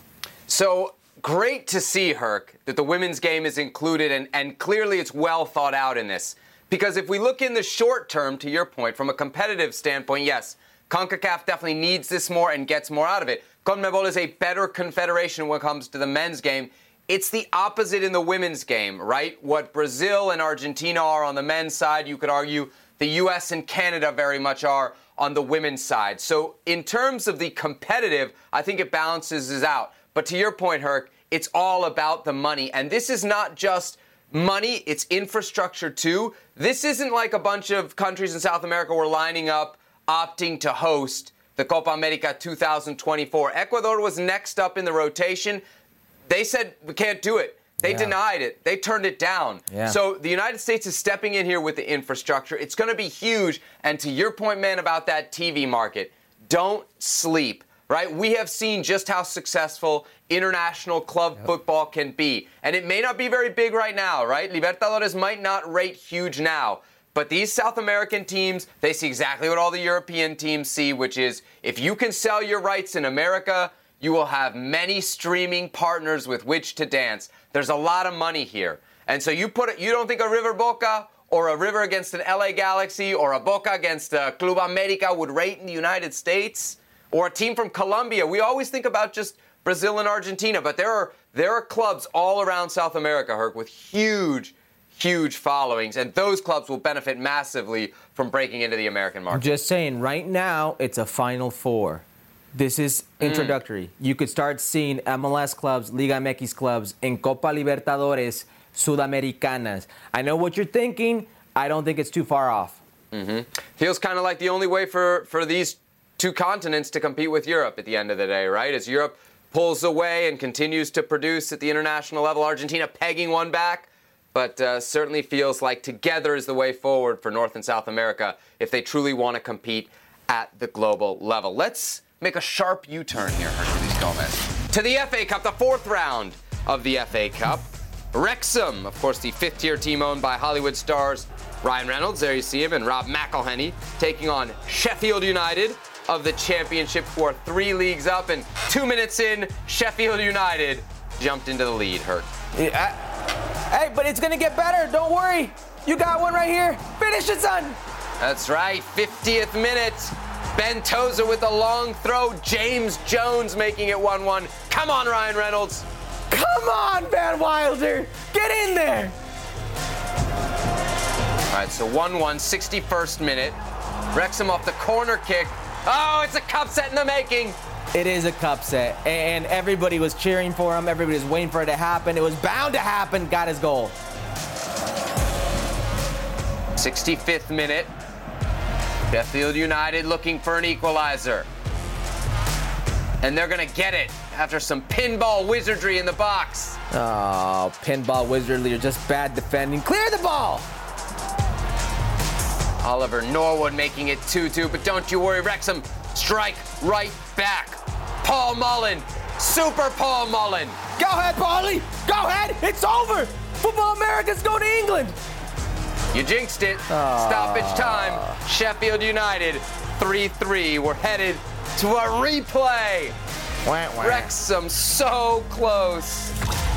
So great to see, Herc, that the women's game is included, and clearly it's well thought out in this. Because if we look in the short term, to your point, from a competitive standpoint, yes, CONCACAF definitely needs this more and gets more out of it. CONMEBOL is a better confederation when it comes to the men's game. It's the opposite in the women's game, right? What Brazil and Argentina are on the men's side, you could argue the U.S. and Canada very much are on the women's side. So in terms of the competitive, I think it balances it out. But to your point, Herc, it's all about the money. And this is not just money, it's infrastructure too. This isn't like a bunch of countries in South America were lining up, opting to host the Copa America 2024. Ecuador was next up in the rotation. They said, we can't do it. They denied it. They turned it down. So the United States is stepping in here with the infrastructure. It's going to be huge. And to your point, man, about that TV market, don't sleep, right? We have seen just how successful international club football can be. And it may not be very big right now, right? Libertadores might not rate huge now. But these South American teams, they see exactly what all the European teams see, which is if you can sell your rights in America, you will have many streaming partners with which to dance. There's a lot of money here. And so you don't think a River Boca or a River against an LA Galaxy or a Boca against a Club America would rate in the United States? Or a team from Colombia? We always think about just Brazil and Argentina, but there are clubs all around South America, Herc, with huge followings, and those clubs will benefit massively from breaking into the American market. I'm just saying, right now, it's a Final Four. This is introductory. You could start seeing MLS clubs, Liga MX clubs, in Copa Libertadores, Sudamericanas. I know what you're thinking. I don't think it's too far off. Feels kind of like the only way for these two continents to compete with Europe at the end of the day, right? As Europe pulls away and continues to produce at the international level, Argentina pegging one back, but certainly feels like together is the way forward for North and South America if they truly want to compete at the global level. Let's make a sharp U-turn here, Herculez Gomez. To the FA Cup, the 4th round of the FA Cup. Wrexham, of course, the 5th-tier team owned by Hollywood stars Ryan Reynolds, there you see him, and Rob McElhenney, taking on Sheffield United of the Championship, who are 3 leagues up, and 2 minutes in, Sheffield United jumped into the lead, Herc. Hey, but it's going to get better. Don't worry. You got one right here. Finish it, son. That's right, 50th minute. Ben Tozer with a long throw. James Jones making it 1-1. Come on, Ryan Reynolds. Come on, Van Wilder. Get in there. All right, so 1-1, 61st minute. Wrexham off the corner kick. Oh, it's a cup set in the making. It is a cup set, and everybody was cheering for him. Everybody was waiting for it to happen. It was bound to happen. Got his goal. 65th minute. Sheffield United looking for an equalizer. And they're going to get it after some pinball wizardry in the box. Oh, pinball wizardry, or just bad defending. Clear the ball! Oliver Norwood making it 2-2, but don't you worry, Wrexham strike right back. Paul Mullen, Super Paul Mullen. Go ahead, Paulie! Go ahead! It's over! Football America's going to England! You jinxed it. Stoppage time. Sheffield United 3-3. We're headed to a replay. Wrexham so close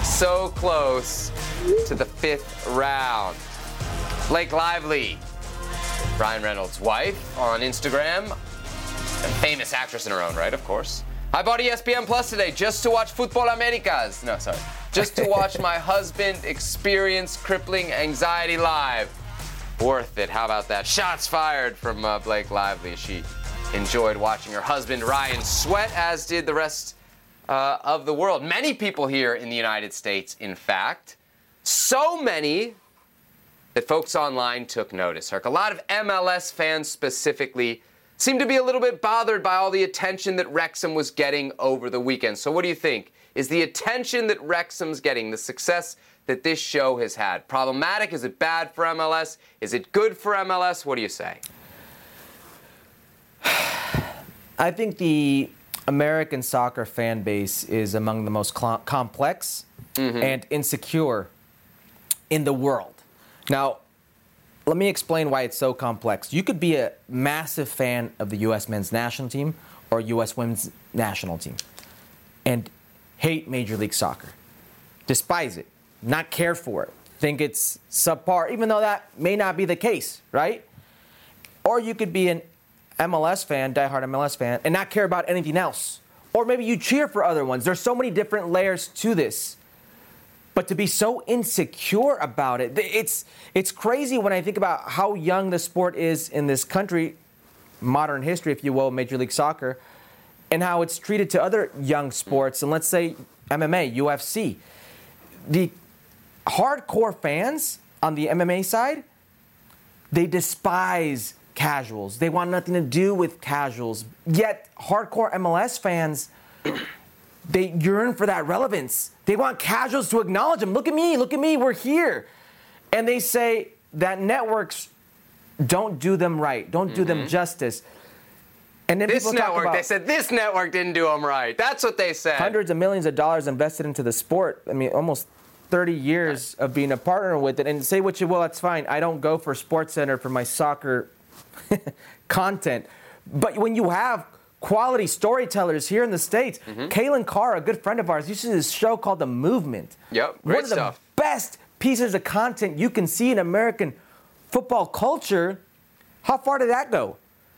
to the 5th round. Blake Lively, Ryan Reynolds' wife, on Instagram, a famous actress in her own right, of course. I bought ESPN Plus today just to watch Fútbol Americas. No, sorry. Just to watch my husband experience crippling anxiety live. Worth it. How about that? Shots fired from Blake Lively. She enjoyed watching her husband Ryan sweat, as did the rest of the world. Many people here in the United States, in fact. So many that folks online took notice. Herc, a lot of MLS fans specifically seemed to be a little bit bothered by all the attention that Wrexham was getting over the weekend. So what do you think? Is the attention that Wrexham's getting, the success that this show has had, problematic? Is it bad for MLS? Is it good for MLS? What do you say? I think the American soccer fan base is among the most complex and insecure in the world. Now, let me explain why it's so complex. You could be a massive fan of the U.S. men's national team or U.S. women's national team and hate Major League Soccer, despise it, not care for it, think it's subpar, even though that may not be the case, right? Or you could be an MLS fan, diehard MLS fan, and not care about anything else. Or maybe you cheer for other ones. There's so many different layers to this. But to be so insecure about it, it's crazy when I think about how young the sport is in this country, modern history, if you will, Major League Soccer, and how it's treated to other young sports, and let's say MMA, UFC. The hardcore fans on the MMA side, they despise casuals. They want nothing to do with casuals. Yet hardcore MLS fans, they yearn for that relevance. They want casuals to acknowledge them. Look at me, we're here. And they say that networks don't do them right, don't do them justice. And then this people network, talk about, they said this network didn't do them right. That's what they said. hundreds of millions of dollars invested into the sport. I mean, almost 30 years of being a partner with it. And say what you will, that's fine. I don't go for SportsCenter for my soccer content. But when you have quality storytellers here in the States, Kaylin Carr, a good friend of ours, used to do this show called The Movement. Yep, great stuff. One of the best pieces of content you can see in American football culture. How far did that go?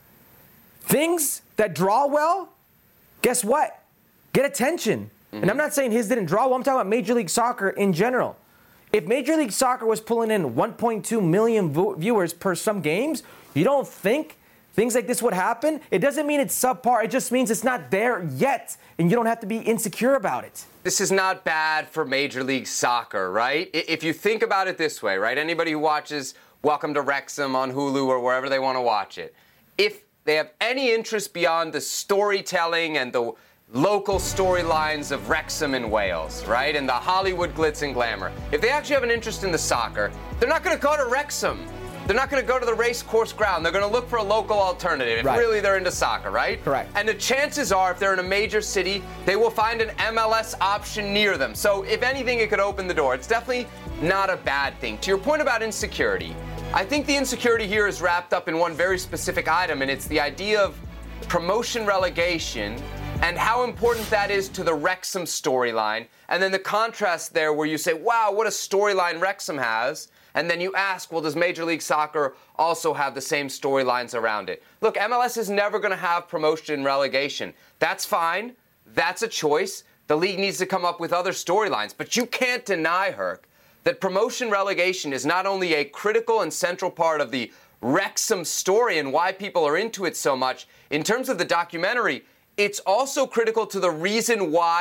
Things that draw well, guess what? Get attention. And I'm not saying his didn't draw well. I'm talking about Major League Soccer in general. If Major League Soccer was pulling in 1.2 million viewers per some games, you don't think things like this would happen? It doesn't mean it's subpar. It just means it's not there yet, and you don't have to be insecure about it. This is not bad for Major League Soccer, right? If you think about it this way, right? Anybody who watches Welcome to Wrexham on Hulu or wherever they want to watch it, if they have any interest beyond the storytelling and the local storylines of Wrexham in Wales, right? And the Hollywood glitz and glamour. If they actually have an interest in the soccer, they're not going to go to Wrexham. They're not going to go to the race course ground. They're going to look for a local alternative if really they're into soccer, right? Correct. And the chances are, if they're in a major city, they will find an MLS option near them. So if anything, it could open the door. It's definitely not a bad thing. To your point about insecurity, I think the insecurity here is wrapped up in one very specific item, and it's the idea of promotion relegation and how important that is to the Wrexham storyline. And then the contrast there where you say, wow, what a storyline Wrexham has. And then you ask, well, does Major League Soccer also have the same storylines around it? Look, MLS is never going to have promotion and relegation. That's fine. That's a choice. The league needs to come up with other storylines. But you can't deny, Herc, that promotion relegation is not only a critical and central part of the Wrexham story and why people are into it so much. In terms of the documentary, it's also critical to the reason why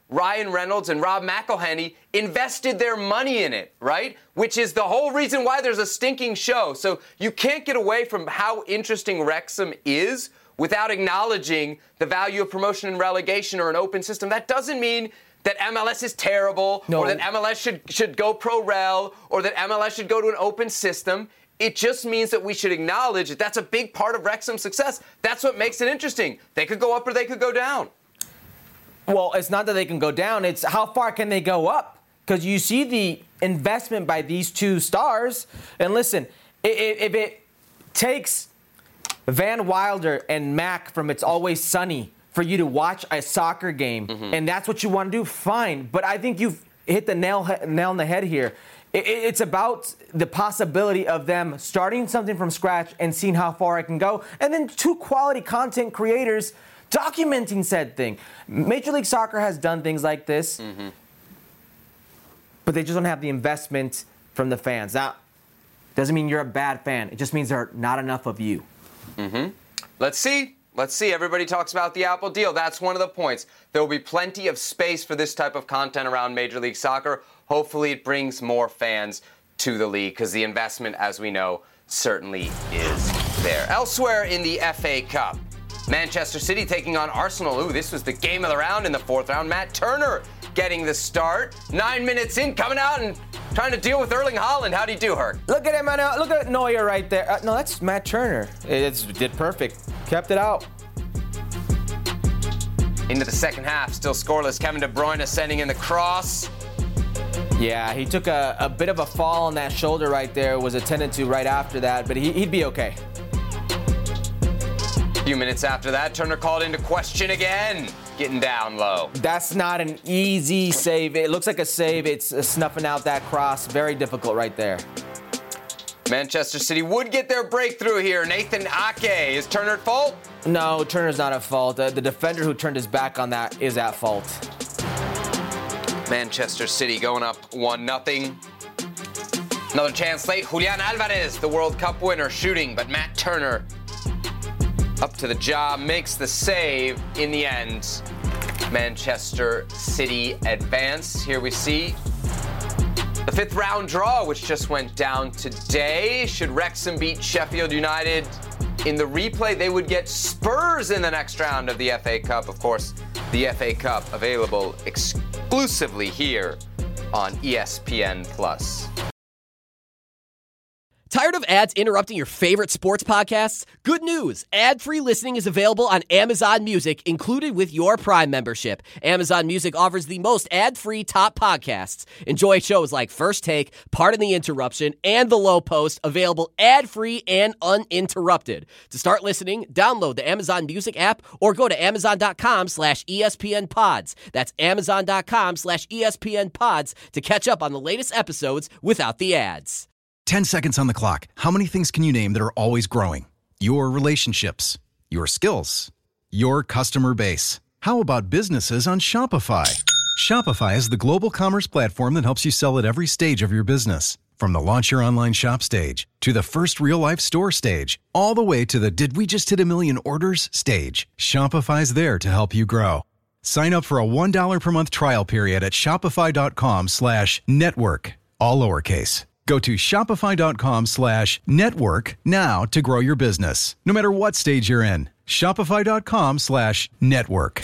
Ryan Reynolds and Rob McElhenney invested their money in it, right? Which is the whole reason why there's a stinking show. So you can't get away from how interesting Wrexham is without acknowledging the value of promotion and relegation or an open system. That doesn't mean that MLS is terrible, or that MLS should go pro-rel, or that MLS should go to an open system. It just means that we should acknowledge that that's a big part of Wrexham's success. That's what makes it interesting. They could go up or they could go down. Well, it's not that they can go down. It's how far can they go up? Because you see the investment by these two stars. And listen, if it takes Van Wilder and Mac from It's Always Sunny for you to watch a soccer game, and that's what you want to do, fine. But I think you've hit the nail on the head here. It's about the possibility of them starting something from scratch and seeing how far it can go. And then two quality content creators documenting said thing. Major League Soccer has done things like this, but they just don't have the investment from the fans. Now, doesn't mean you're a bad fan. It just means there are not enough of you. Let's see. Everybody talks about the Apple deal. That's one of the points. There will be plenty of space for this type of content around Major League Soccer. Hopefully it brings more fans to the league because the investment, as we know, certainly is there. Elsewhere in the FA Cup, Manchester City taking on Arsenal. Ooh, this was the game of the round in the fourth round. Matt Turner getting the start. 9 minutes in, coming out and trying to deal with Erling Haaland. How'd he do, Herc? Look at him, man. Look at Neuer right there. No, that's Matt Turner. It did perfect. Kept it out. Into the second half, still scoreless. Kevin De Bruyne sending in the cross. Yeah, he took a bit of a fall on that shoulder right there. Was attended to right after that, but he'd be okay. A few minutes after that, Turner called into question again, getting down low. That's not an easy save. It looks like a save. It's snuffing out that cross. Very difficult right there. Manchester City would get their breakthrough here. Nathan Ake. Is Turner at fault? No, Turner's not at fault. The defender who turned his back on that is at fault. Manchester City going up 1-0. Another chance late. Julian Alvarez, the World Cup winner, shooting, but Matt Turner up to the job, makes the save. In the end, Manchester City advance. Here we see the fifth round draw, which just went down today. Should Wrexham beat Sheffield United in the replay, they would get Spurs in the next round of the FA Cup. Of course, the FA Cup available exclusively here on ESPN+. Tired of ads interrupting your favorite sports podcasts? Good news! Ad-free listening is available on Amazon Music, included with your Prime membership. Amazon Music offers the most ad-free top podcasts. Enjoy shows like First Take, Pardon the Interruption, and The Low Post, available ad-free and uninterrupted. To start listening, download the Amazon Music app or go to amazon.com/ESPNpods. That's amazon.com/ESPNpods to catch up on the latest episodes without the ads. 10 seconds on the clock. How many things can you name that are always growing? Your relationships, your skills, your customer base. How about businesses on Shopify? Shopify is the global commerce platform that helps you sell at every stage of your business. From the launch your online shop stage to the first real-life store stage, all the way to the did we just hit a million orders stage. Shopify's there to help you grow. Sign up for a $1 per month trial period at shopify.com/network, all lowercase. Go to shopify.com/network now to grow your business, no matter what stage you're in. Shopify.com/network.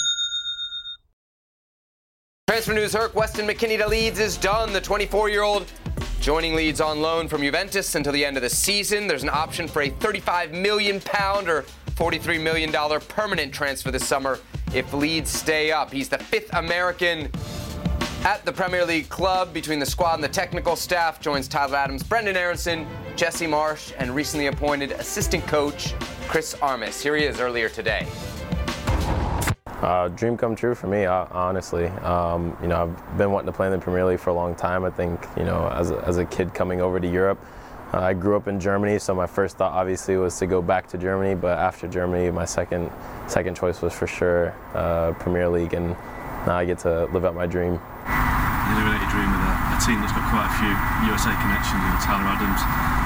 Transfer news, Herc. Weston McKennie to Leeds is done. The 24-year-old joining Leeds on loan from Juventus until the end of the season. There's an option for a £35 million or $43 million permanent transfer this summer if Leeds stay up. He's the fifth American at the Premier League club. Between the squad and the technical staff joins Tyler Adams, Brendan Aronson, Jesse Marsh, and recently appointed assistant coach Chris Armas. Here he is earlier today. Dream come true for me, honestly. I've been wanting to play in the Premier League for a long time. I think, as a kid coming over to Europe, I grew up in Germany, so my first thought obviously was to go back to Germany. But after Germany, my second choice was for sure Premier League, and now I get to live out my dream. You live out your dream with a team that's got quite a few USA connections. Tyler Adams, you've got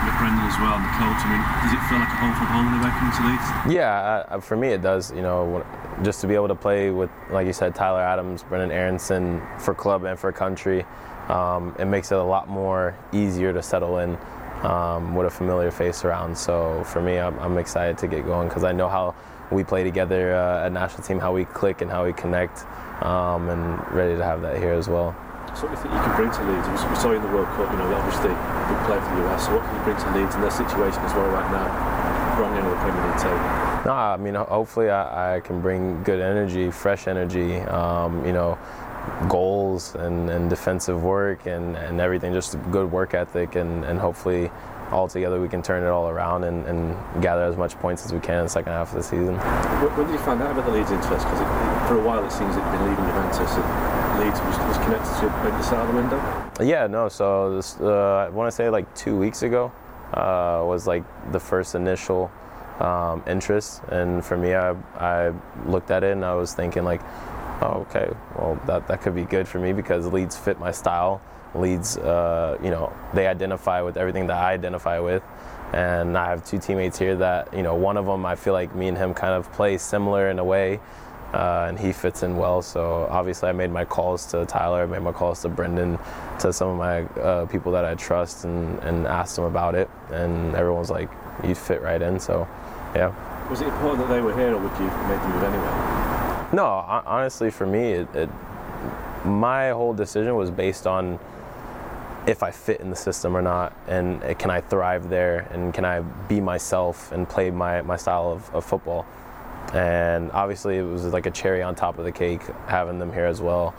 with Brendan as well, and the coach. I mean, does it feel like a home from home when they welcome to Leeds? Yeah, for me it does. You know, just to be able to play with, like you said, Tyler Adams, Brendan Aronson for club and for country, it makes it a lot more easier to settle in with a familiar face around. So for me, I'm excited to get going because I know how we play together at national team, how we click and how we connect, and ready to have that here as well. So what do you think you can bring to Leeds? We saw you in the World Cup, you know, obviously a big player for the US, so what can you bring to Leeds in their situation as well right now, running into the Premier League table? No, I mean, hopefully I can bring good energy, fresh energy, you know, goals and defensive work and everything, just good work ethic, and hopefully all together we can turn it all around and gather as much points as we can in the second half of the season. When did you find out about the Leeds interest? Because for a while it seems that you've been leading Juventus and Leeds was connected to maybe the start of the window? Yeah, no, so this, I want to say like 2 weeks ago was like the first initial interest, and for me I looked at it and I was thinking like, oh, okay, well that could be good for me because Leeds fit my style. Leeds, you know, they identify with everything that I identify with, and I have two teammates here that, you know, one of them I feel like me and him kind of play similar in a way, and he fits in well. So obviously I made my calls to Tyler, I made my calls to Brendan, to some of my people that I trust, and asked them about it, and everyone was like, you fit right in. So yeah. Was it important that they were here, or would you make the move anyway? No, honestly for me, my whole decision was based on if I fit in the system or not, and can I thrive there, and can I be myself and play my style of football. And obviously it was like a cherry on top of the cake having them here as well.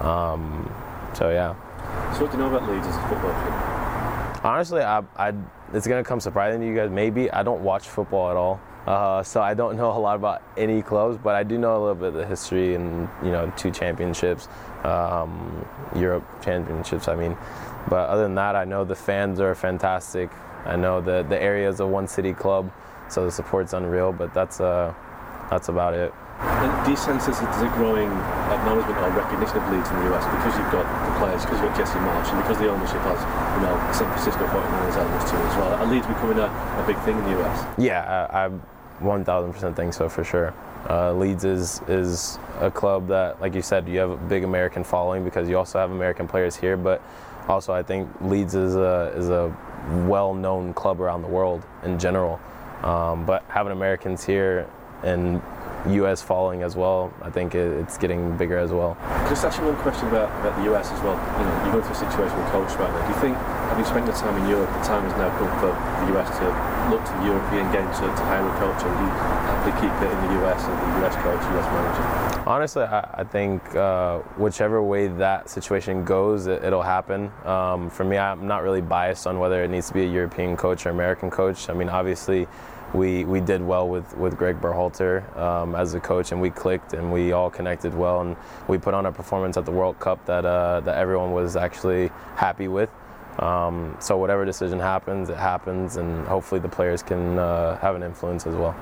So yeah. So what do you know about Leeds as a football club? Honestly, it's going to come surprising to you guys. Maybe I don't watch football at all, so I don't know a lot about any clubs, but I do know a little bit of the history and, you know, 2 championships, Europe championships, I mean. But other than that, I know the fans are fantastic. I know the area is a one-city club, so the support's unreal, but that's about it. And do you sense there's a growing acknowledgement or recognition of Leeds in the US because you've got the players, because you've got Jesse Marsch, and because the ownership has, you know, San Francisco 49ers elements to it as well? Are Leeds becoming a big thing in the US? Yeah, I 1,000% think so, for sure. Leeds is a club that, like you said, you have a big American following because you also have American players here, but also I think Leeds is a well-known club around the world in general. But having Americans here and US following as well, I think it's getting bigger as well. Just actually one question about the US as well. You know, you're going through a situation with coach right now. Do you think, having spent the time in Europe, the time has now come for the US to look to the European game to hire a coach, or do you happily keep it in the US and the US coach, US manager? Honestly, I think whichever way that situation goes, it'll happen. For me, I'm not really biased on whether it needs to be a European coach or American coach. I mean, obviously, we did well with Greg Berhalter as a coach, and we clicked and we all connected well, and we put on a performance at the World Cup that everyone was actually happy with. So whatever decision happens, it happens, and hopefully the players can have an influence as well.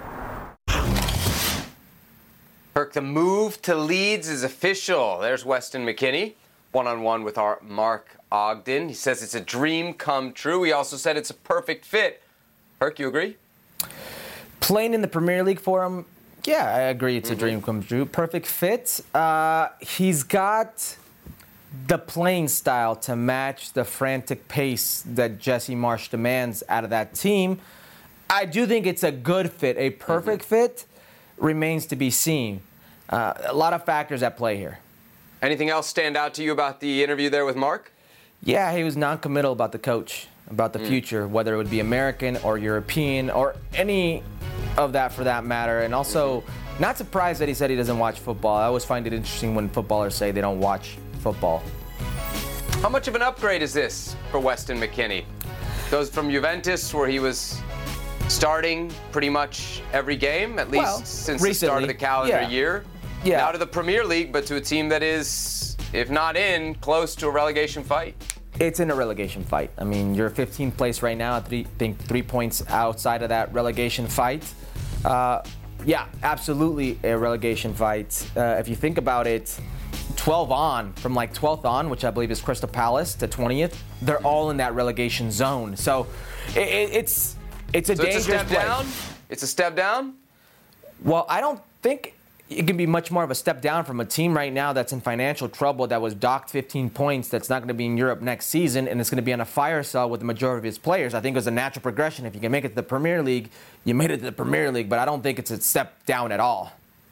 Herc, the move to Leeds is official. There's Weston McKennie, one-on-one with our Mark Ogden. He says it's a dream come true. He also said it's a perfect fit. Herc, you agree? Playing in the Premier League for him, yeah, I agree. It's a dream come true. Perfect fit. He's got the playing style to match the frantic pace that Jesse Marsch demands out of that team. I do think it's a good fit. A perfect fit remains to be seen. A lot of factors at play here. Anything else stand out to you about the interview there with Mark? Yeah, he was non-committal about the coach, about the future, whether it would be American or European or any of that for that matter. And also, not surprised that he said he doesn't watch football. I always find it interesting when footballers say they don't watch football. How much of an upgrade is this for Weston McKennie? Goes from Juventus, where he was starting pretty much every game, at least since recently, the start of the calendar year. Yeah. Now to the Premier League, but to a team that is, if not in, close to a relegation fight. It's in a relegation fight. I mean, you're 15th place right now. I think 3 points outside of that relegation fight. Yeah, absolutely a relegation fight. If you think about it, 12 on, from like 12th on, which I believe is Crystal Palace, to 20th, they're all in that relegation zone. So it's a dangerous step place. down? It's a step down? Well, I don't think it can be much more of a step down from a team right now that's in financial trouble, that was docked 15 points, that's not going to be in Europe next season, and it's going to be on a fire cell with the majority of its players. I think it was a natural progression. If you can make it to the Premier League, you made it to the Premier League, but I don't think it's a step down at all.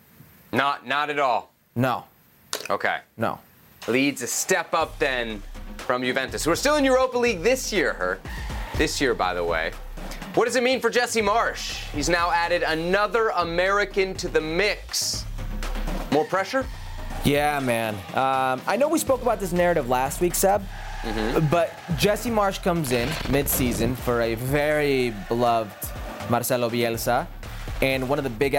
Not at all. No. Okay. No. Leeds a step up then from Juventus. We're still in Europa League this year, Herc. This year, by the way. What does it mean for Jesse Marsch? He's now added another American to the mix. More pressure? Yeah, man. I know we spoke about this narrative last week, Seb, but Jesse Marsch comes in mid-season for a very beloved Marcelo Bielsa, and one of the big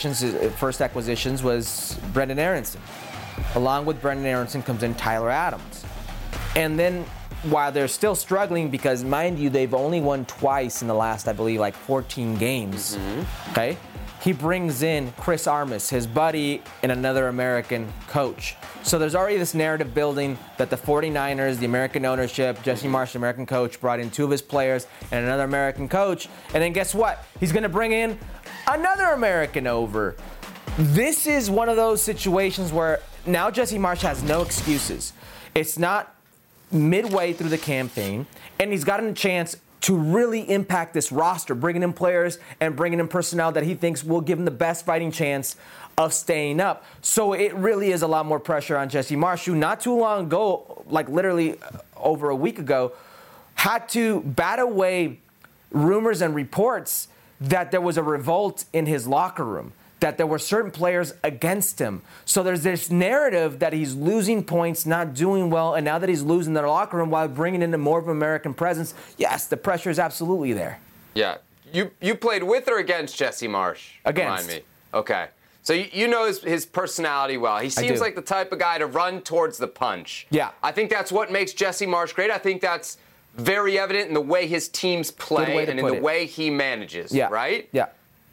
first acquisitions was Brendan Aronson. Along with Brendan Aronson comes in Tyler Adams. And then while they're still struggling, because mind you, they've only won twice in the last, I believe, like 14 games, okay? He brings in Chris Armas, his buddy, and another American coach. So there's already this narrative building that the 49ers, the American ownership, Jesse Marsch, the American coach, brought in 2 of his players and another American coach. And then guess what? He's going to bring in another American over. This is one of those situations where now Jesse Marsch has no excuses. It's not midway through the campaign, and he's gotten a chance to really impact this roster, bringing in players and bringing in personnel that he thinks will give him the best fighting chance of staying up. So it really is a lot more pressure on Jesse Marsch, who not too long ago, like literally over a week ago, had to bat away rumors and reports that there was a revolt in his locker room, that there were certain players against him. So there's this narrative that he's losing points, not doing well, and now that he's losing their locker room while bringing in a more of an American presence, yes, the pressure is absolutely there. Yeah. You played with or against Jesse Marsch? Against. Remind me. Okay. So you know his personality well. He seems like the type of guy to run towards the punch. Yeah. I think that's what makes Jesse Marsch great. I think that's very evident in the way his teams play and in the way he manages, right? Yeah.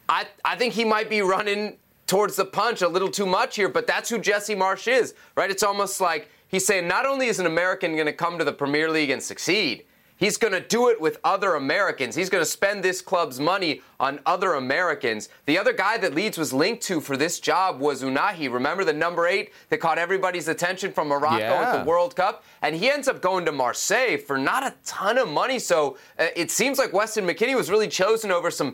I think he might be running towards the punch a little too much here, but that's who Jesse Marsch is, right? It's almost like he's saying not only is an American going to come to the Premier League and succeed, he's going to do it with other Americans. He's going to spend this club's money on other Americans. The other guy that Leeds was linked to for this job was Unahi. Remember the number 8 that caught everybody's attention from Morocco at the World Cup? And he ends up going to Marseille for not a ton of money. So it seems like Weston McKennie was really chosen over some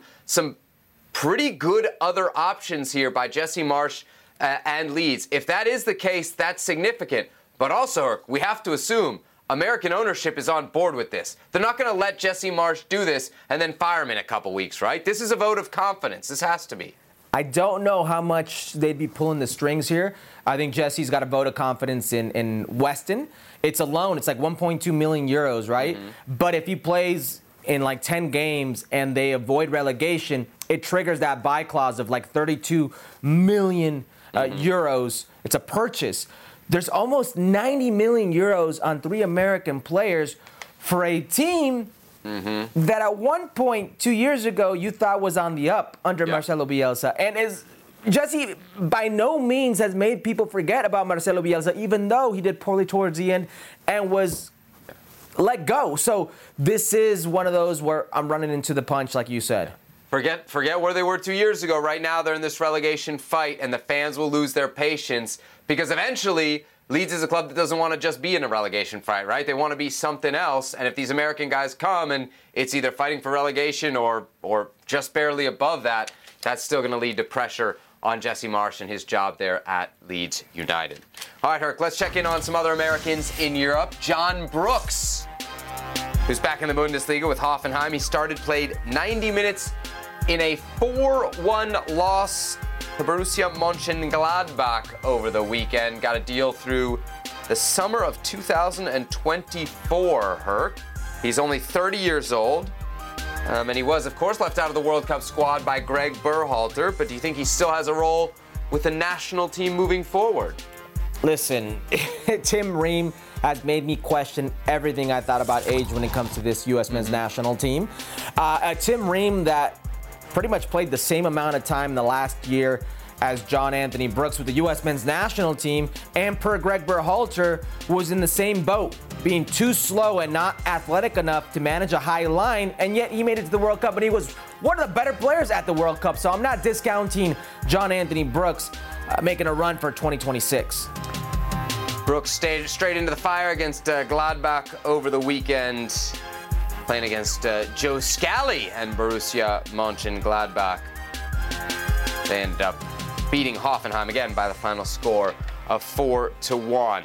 pretty good other options here by Jesse Marsch and Leeds. If that is the case, that's significant. But also, we have to assume American ownership is on board with this. They're not going to let Jesse Marsch do this and then fire him in a couple weeks, right? This is a vote of confidence. This has to be. I don't know how much they'd be pulling the strings here. I think Jesse's got a vote of confidence in Weston. It's a loan. It's like 1.2 million euros, right? But if he plays in like 10 games and they avoid relegation, it triggers that buy clause of like 32 million euros. It's a purchase. There's almost 90 million euros on 3 American players for a team that at one point 2 years ago you thought was on the up under Marcelo Bielsa. And Jesse by no means has made people forget about Marcelo Bielsa, even though he did poorly towards the end and was let go. So this is one of those where I'm running into the punch, like you said. Forget where they were 2 years ago. Right now they're in this relegation fight, and the fans will lose their patience because eventually Leeds is a club that doesn't want to just be in a relegation fight, right? They want to be something else, and if these American guys come and it's either fighting for relegation or just barely above that, that's still going to lead to pressure on Jesse Marsch and his job there at Leeds United. All right, Herc, let's check in on some other Americans in Europe. John Brooks, who's back in the Bundesliga with Hoffenheim. He played 90 minutes in a 4-1 loss to Borussia Mönchengladbach over the weekend. Got a deal through the summer of 2024, Herc. He's only 30 years old. And he was, of course, left out of the World Cup squad by Greg Berhalter. But do you think he still has a role with the national team moving forward? Listen, Tim Ream has made me question everything I thought about age when it comes to this U.S. men's national team. Tim Ream that pretty much played the same amount of time the last year as John Anthony Brooks with the U.S. men's national team, and per Greg Berhalter, was in the same boat, being too slow and not athletic enough to manage a high line, and yet he made it to the World Cup, and he was one of the better players at the World Cup, so I'm not discounting John Anthony Brooks making a run for 2026. Brooks stayed straight into the fire against Gladbach over the weekend, playing against Joe Scally and Borussia Mönchengladbach. They ended up beating Hoffenheim again by the final score of 4-1.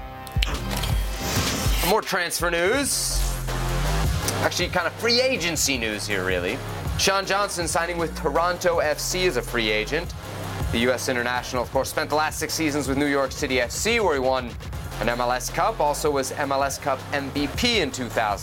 More transfer news. Actually, kind of free agency news here, really. Sean Johnson signing with Toronto FC as a free agent. The U.S. international, of course, spent the last 6 seasons with New York City FC, where he won an MLS Cup. Also was MLS Cup MVP in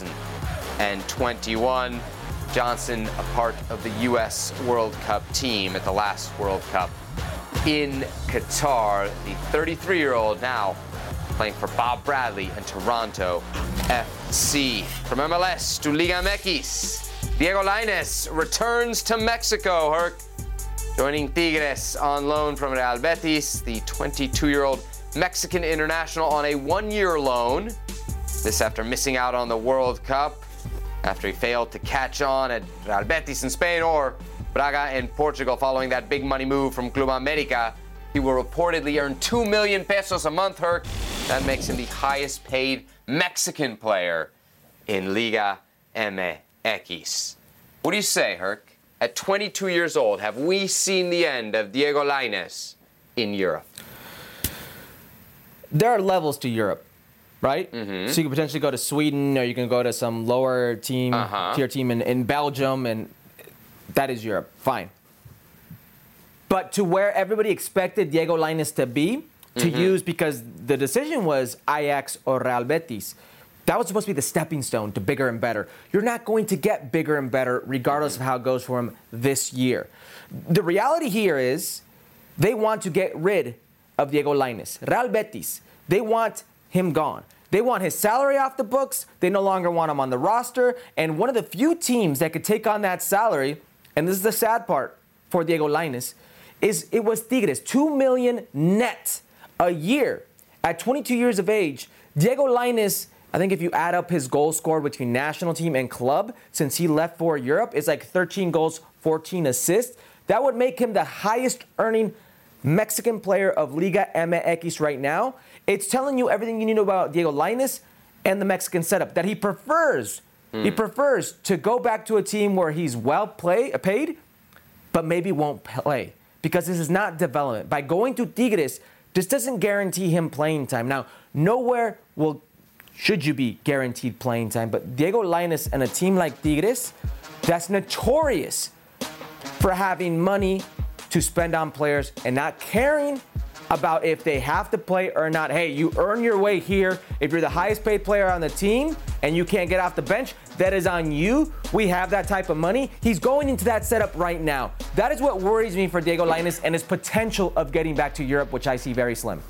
2021. Johnson, a part of the U.S. World Cup team at the last World Cup in Qatar. The 33-year-old now playing for Bob Bradley and Toronto FC. From MLS to Liga MX, Diego Lainez returns to Mexico. Herc joining Tigres on loan from Real Betis. The 22-year-old Mexican international on a 1-year loan. This after missing out on the World Cup, after he failed to catch on at Real Betis in Spain or Braga in Portugal following that big money move from Club America. He will reportedly earn 2 million pesos a month, Herc. That makes him the highest paid Mexican player in Liga MX. What do you say, Herc? At 22 years old, have we seen the end of Diego Lainez in Europe? There are levels to Europe, right? Mm-hmm. So you can potentially go to Sweden, or you can go to some lower tier team in Belgium, and that is Europe. Fine. But to where everybody expected Diego Lainez to be, to use, because the decision was Ajax or Real Betis. That was supposed to be the stepping stone to bigger and better. You're not going to get bigger and better regardless of how it goes for him this year. The reality here is they want to get rid of Diego Lainez. Real Betis, they want him gone. They want his salary off the books. They no longer want him on the roster. And one of the few teams that could take on that salary, and this is the sad part for Diego Lainez, is it was Tigres. $2 million net a year. At 22 years of age, Diego Lainez, I think if you add up his goals scored between national team and club since he left for Europe, it's like 13 goals, 14 assists. That would make him the highest earning Mexican player of Liga MX right now. It's telling you everything you need to know about Diego Lainez and the Mexican setup, that he prefers. He prefers to go back to a team where he's well paid, but maybe won't play, because this is not development. By going to Tigres, this doesn't guarantee him playing time. Now, nowhere should you be guaranteed playing time, but Diego Lainez and a team like Tigres, that's notorious for having money to spend on players and not caring about if they have to play or not. Hey, you earn your way here. If you're the highest paid player on the team and you can't get off the bench, that is on you. We have that type of money. He's going into that setup right now. That is what worries me for Diego Lainez and his potential of getting back to Europe, which I see very slim.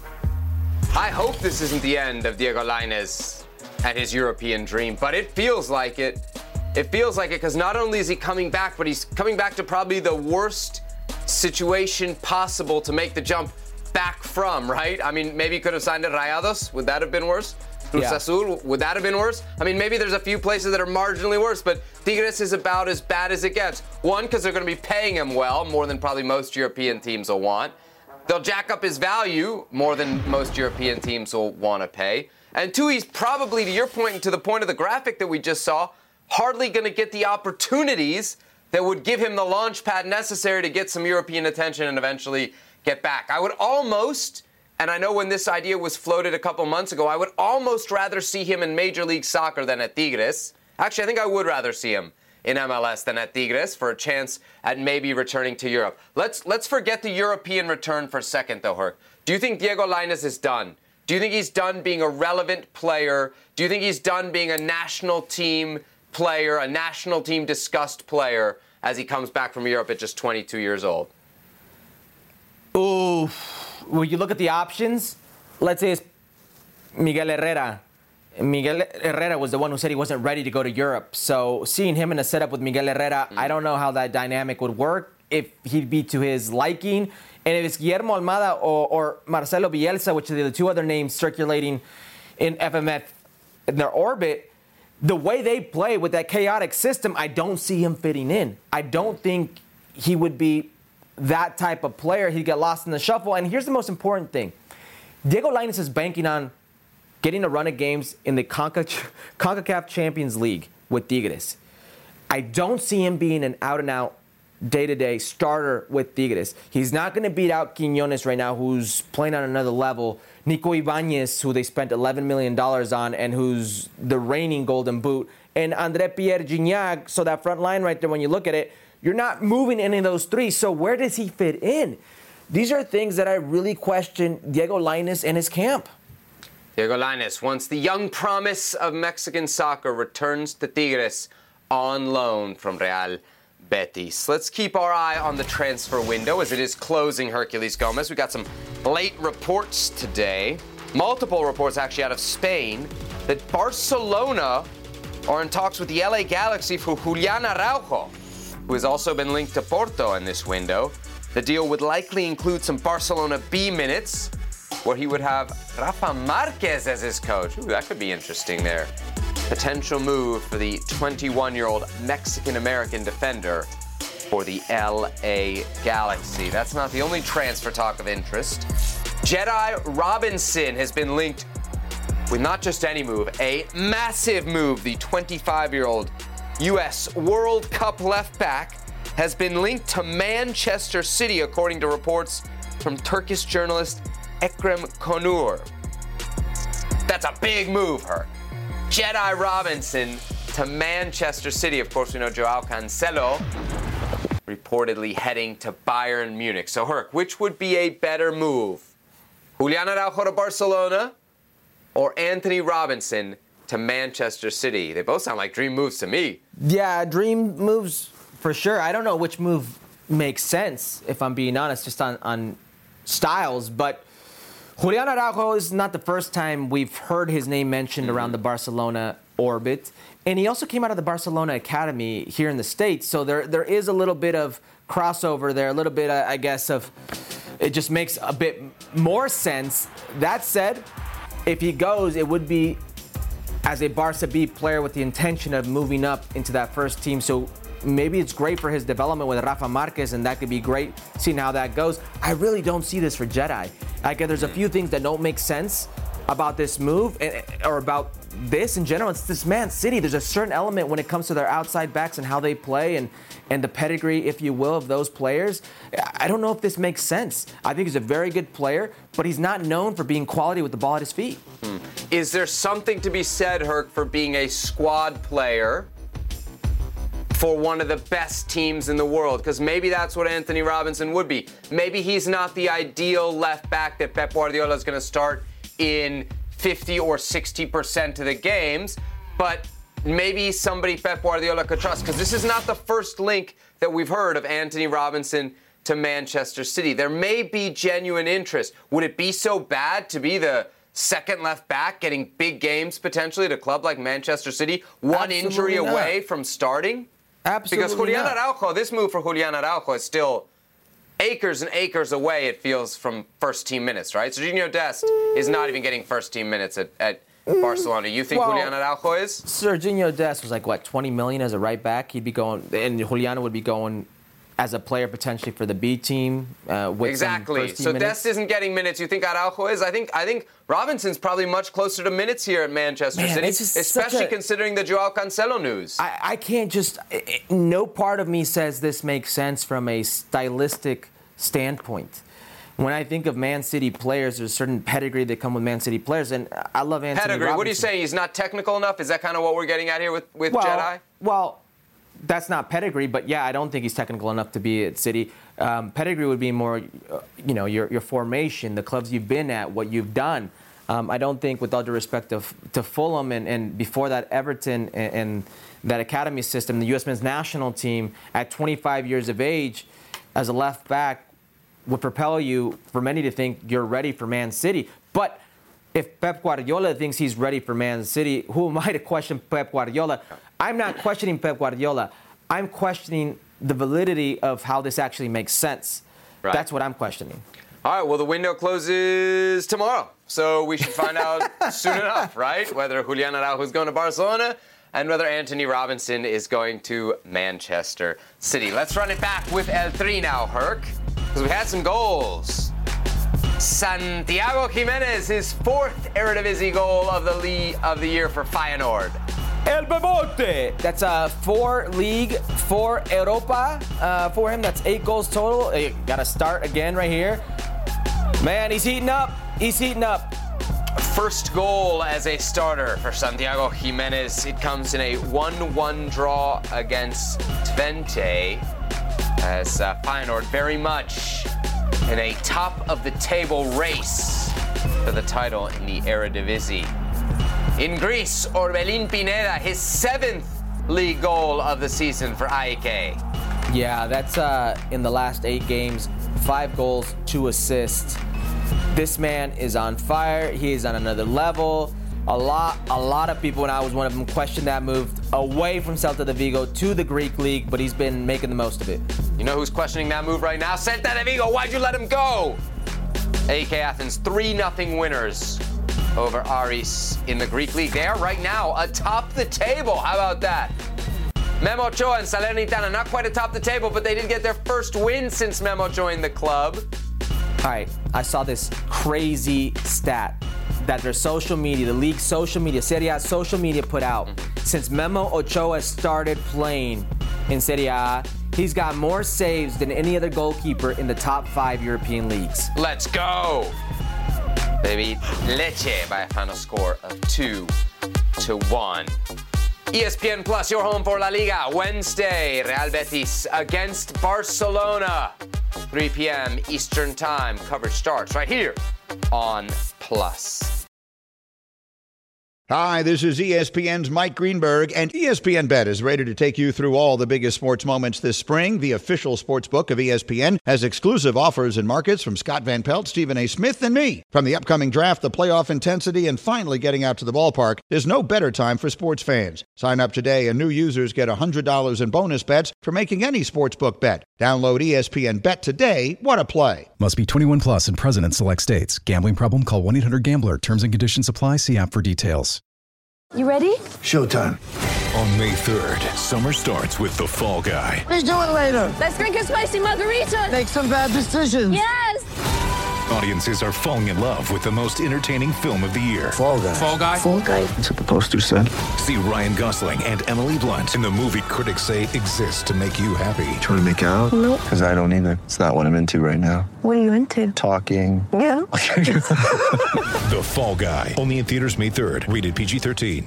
I hope this isn't the end of Diego Lainez and his European dream, but it feels like it. It feels like it because not only is he coming back, but he's coming back to probably the worst situation possible to make the jump back from, right? I mean, maybe he could have signed at Rayados. Would that have been worse? Cruz Azul, would that have been worse? I mean, maybe there's a few places that are marginally worse, but Tigres is about as bad as it gets. One, because they're going to be paying him well, more than probably most European teams will want. They'll jack up his value more than most European teams will want to pay. And two, he's probably, to your point and to the point of the graphic that we just saw, hardly going to get the opportunities that would give him the launch pad necessary to get some European attention and eventually get back. I would almost, and I know when this idea was floated a couple months ago, I would almost rather see him in Major League Soccer than at Tigres. Actually, I think I would rather see him in MLS than at Tigres for a chance at maybe returning to Europe. Let's forget the European return for a second, though, Herc. Do you think Diego Lainez is done? Do you think he's done being a relevant player? Do you think he's done being a national team player, a national team discussed player as he comes back from Europe at just 22 years old? Ooh, when you look at the options, let's say it's Miguel Herrera. Miguel Herrera was the one who said he wasn't ready to go to Europe. So seeing him in a setup with Miguel Herrera, I don't know how that dynamic would work. if he'd be to his liking. And if it's Guillermo Almada or Marcelo Bielsa, which are the two other names circulating in FMF in their orbit, the way they play with that chaotic system, I don't see him fitting in. I don't think he would be that type of player. He'd get lost in the shuffle. And here's the most important thing. Diego Lainez is banking on getting a run of games in the CONCACAF Champions League with Tigres. I don't see him being an out-and-out, day-to-day starter with Tigres. He's not going to beat out Quiñones right now, who's playing on another level. Nico Ibanez, who they spent $11 million on and who's the reigning Golden Boot. And André Pierre Gignac, so that front line right there, when you look at it, you're not moving any of those three. So where does he fit in? These are things that I really question Diego Lainez and his camp. Diego Lainez, once the young promise of Mexican soccer, returns to Tigres on loan from Real Betis. Let's keep our eye on the transfer window as it is closing, Herculez Gomez. We got some late reports today, multiple reports actually out of Spain, that Barcelona are in talks with the LA Galaxy for Julian Araujo, who has also been linked to Porto in this window. The deal would likely include some Barcelona B minutes, where he would have Rafa Marquez as his coach. Ooh, that could be interesting there. Potential move for the 21-year-old Mexican-American defender for the LA Galaxy. That's not the only transfer talk of interest. Jedi Robinson has been linked with not just any move, a massive move. The 25-year-old U.S. World Cup left back has been linked to Manchester City, according to reports from Turkish journalist Ekrem Konur. That's a big move, Herc. Jedi Robinson to Manchester City. Of course, we know Joao Cancelo reportedly heading to Bayern Munich. So, Herc, which would be a better move? Julian Araujo to Barcelona or Anthony Robinson to Manchester City? They both sound like dream moves to me. Yeah, dream moves for sure. I don't know which move makes sense, if I'm being honest, just on styles, but Julian Araujo is not the first time we've heard his name mentioned around the Barcelona orbit. And he also came out of the Barcelona Academy here in the States. So there is a little bit of crossover there, a little bit, I guess, of it just makes a bit more sense. That said, if he goes, it would be as a Barca B player with the intention of moving up into that first team. So maybe it's great for his development with Rafa Marquez, and that could be great, seeing how that goes. I really don't see this for Jedi. Like, there's a few things that don't make sense about this move, or about this in general. It's this Man City. There's a certain element when it comes to their outside backs and how they play and the pedigree, if you will, of those players. I don't know if this makes sense. I think he's a very good player, but he's not known for being quality with the ball at his feet. Is there something to be said, Herc, for being a squad player for one of the best teams in the world? Because maybe that's what Anthony Robinson would be. Maybe he's not the ideal left back that Pep Guardiola is going to start in 50 or 60% of the games, but maybe he's somebody Pep Guardiola could trust, because this is not the first link that we've heard of Anthony Robinson to Manchester City. There may be genuine interest. Would it be so bad to be the second left back getting big games potentially at a club like Manchester City, one injury away from starting? Absolutely. Because Julian Araujo, this move for Julian Araujo is still acres and acres away, it feels, from first team minutes, right? Serginho Dest is not even getting first team minutes at Barcelona. You think Julian Araujo is? Serginho Dest was like, what, 20 million as a right back? He'd be going, and Julian would be going as a player potentially for the B team. With exactly. So Dest isn't getting minutes. You think Araujo is? I think Robinson's probably much closer to minutes here at Manchester City, especially considering the Joao Cancelo news. I can't just. No part of me says this makes sense from a stylistic standpoint. When I think of Man City players, there's a certain pedigree that come with Man City players, and I love Anthony Pedigree. Robinson. What are you saying? He's not technical enough? Is that kind of what we're getting at here with Jedi? Well, that's not pedigree, but yeah, I don't think he's technical enough to be at City. Pedigree would be more, your formation, the clubs you've been at, what you've done. I don't think, with all due respect to Fulham and before that Everton and that academy system, the U.S. men's national team at 25 years of age as a left back would propel you, for many to think you're ready for Man City. But if Pep Guardiola thinks he's ready for Man City, who am I to question Pep Guardiola? I'm not questioning Pep Guardiola. I'm questioning the validity of how this actually makes sense. Right. That's what I'm questioning. All right, well, the window closes tomorrow, so we should find out soon enough, right? Whether Julian Araujo is going to Barcelona and whether Anthony Robinson is going to Manchester City. Let's run it back with El Tri now, Herc, because we had some goals. Santiago Jimenez, his 4th Eredivisie goal of the year for Feyenoord. El Bebote. That's 4 league, 4 Europa for him. That's 8 goals total. Got to start again right here. Man, he's heating up. He's heating up. First goal as a starter for Santiago Jimenez. It comes in a 1-1 draw against Twente, as Feyenoord very much in a top-of-the-table race for the title in the Eredivisie. In Greece, Orbelin Pineda, his 7th league goal of the season for AEK. Yeah, that's in the last 8 games, 5 goals, 2 assists. This man is on fire. He is on another level. A lot of people, and I was one of them, questioned that move away from Celta de Vigo to the Greek league, but he's been making the most of it. You know who's questioning that move right now? Celta de Vigo. Why'd you let him go? AEK Athens, 3-0 winners over Aris in the Greek league. They are right now atop the table. How about that? Memo Ochoa and Salernitana, not quite atop the table, but they did get their first win since Memo joined the club. All right, I saw this crazy stat that their social media, the league's social media, Serie A social media put out. Since Memo Ochoa started playing in Serie A, he's got more saves than any other goalkeeper in the top 5 European leagues. Let's go! They beat Lecce by a final score of 2-1. ESPN Plus, your home for La Liga. Wednesday, Real Betis against Barcelona. 3 p.m. Eastern Time. Coverage starts right here on Plus. Hi, this is ESPN's Mike Greenberg, and ESPN Bet is ready to take you through all the biggest sports moments this spring. The official sports book of ESPN has exclusive offers and markets from Scott Van Pelt, Stephen A. Smith, and me. From the upcoming draft, the playoff intensity, and finally getting out to the ballpark, there's no better time for sports fans. Sign up today, and new users get $100 in bonus bets for making any sportsbook bet. Download ESPN Bet today. What a play. Must be 21 plus and present in select states. Gambling problem? Call 1-800-GAMBLER. Terms and conditions apply. See app for details. You ready? Showtime. On May 3rd, summer starts with The Fall Guy. Let's do it later. Let's drink a spicy margarita. Make some bad decisions. Yes. Audiences are falling in love with the most entertaining film of the year. Fall Guy. Fall Guy? Fall Guy. That's what the poster said. See Ryan Gosling and Emily Blunt in the movie critics say exists to make you happy. Trying to make it out? Nope. Because I don't either. It's not what I'm into right now. What are you into? Talking. Yeah. The Fall Guy. Only in theaters May 3rd. Rated PG-13.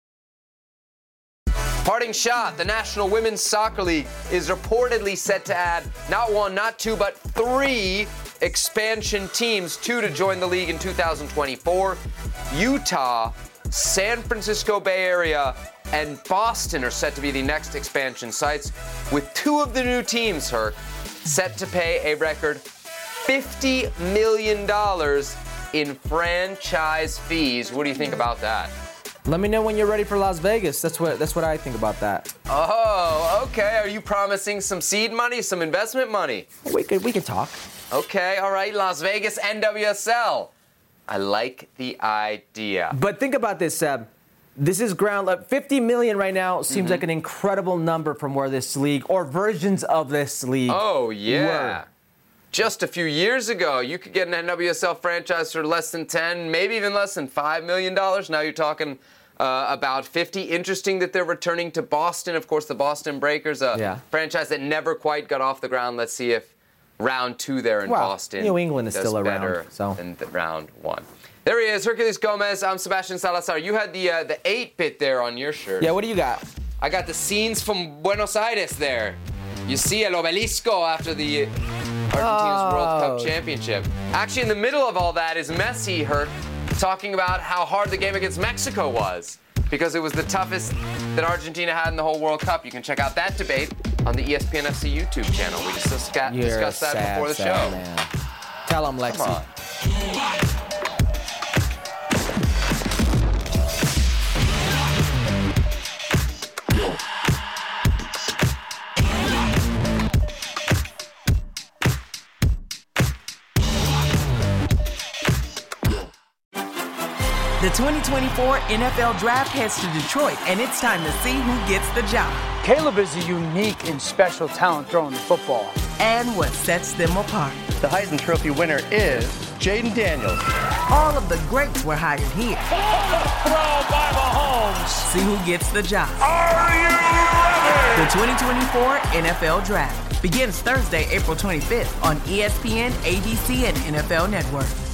Parting shot, the National Women's Soccer League is reportedly set to add not 1, not 2, but 3 expansion teams, 2 to join the league in 2024. Utah, San Francisco Bay Area, and Boston are set to be the next expansion sites, with 2 of the new teams, Herc, set to pay a record $50 million in franchise fees. What do you think about that? Let me know when you're ready for Las Vegas. That's what I think about that. Oh, okay. Are you promising some seed money, some investment money? We could talk. Okay, all right. Las Vegas NWSL. I like the idea. But think about this, Seb. This is ground level. 50 million right now seems like an incredible number from where this league or versions of this league. Oh, yeah. were. Just a few years ago, you could get an NWSL franchise for less than 10, maybe even less than $5 million. Now you're talking about 50. Interesting that they're returning to Boston. Of course, the Boston Breakers, a franchise that never quite got off the ground. Let's see if round 2 there in Boston. New England is still better around. than round 1. There he is, Herculez Gomez. I'm Sebastian Salazar. You had the 8-bit there on your shirt. Yeah, what do you got? I got the scenes from Buenos Aires there. You see El Obelisco after the Argentina's World Cup championship. Actually, in the middle of all that is Messi, talking about how hard the game against Mexico was because it was the toughest that Argentina had in the whole World Cup. You can check out that debate on the ESPN FC YouTube channel. We just discussed that before the show. Man. Tell him, Lexi. Come on. The 2024 NFL Draft heads to Detroit, and it's time to see who gets the job. Caleb is a unique and special talent throwing the football. And what sets them apart. The Heisman Trophy winner is Jaden Daniels. All of the greats were hired here. Throw by Mahomes. See who gets the job. Are you ready? The 2024 NFL Draft begins Thursday, April 25th on ESPN, ABC, and NFL Network.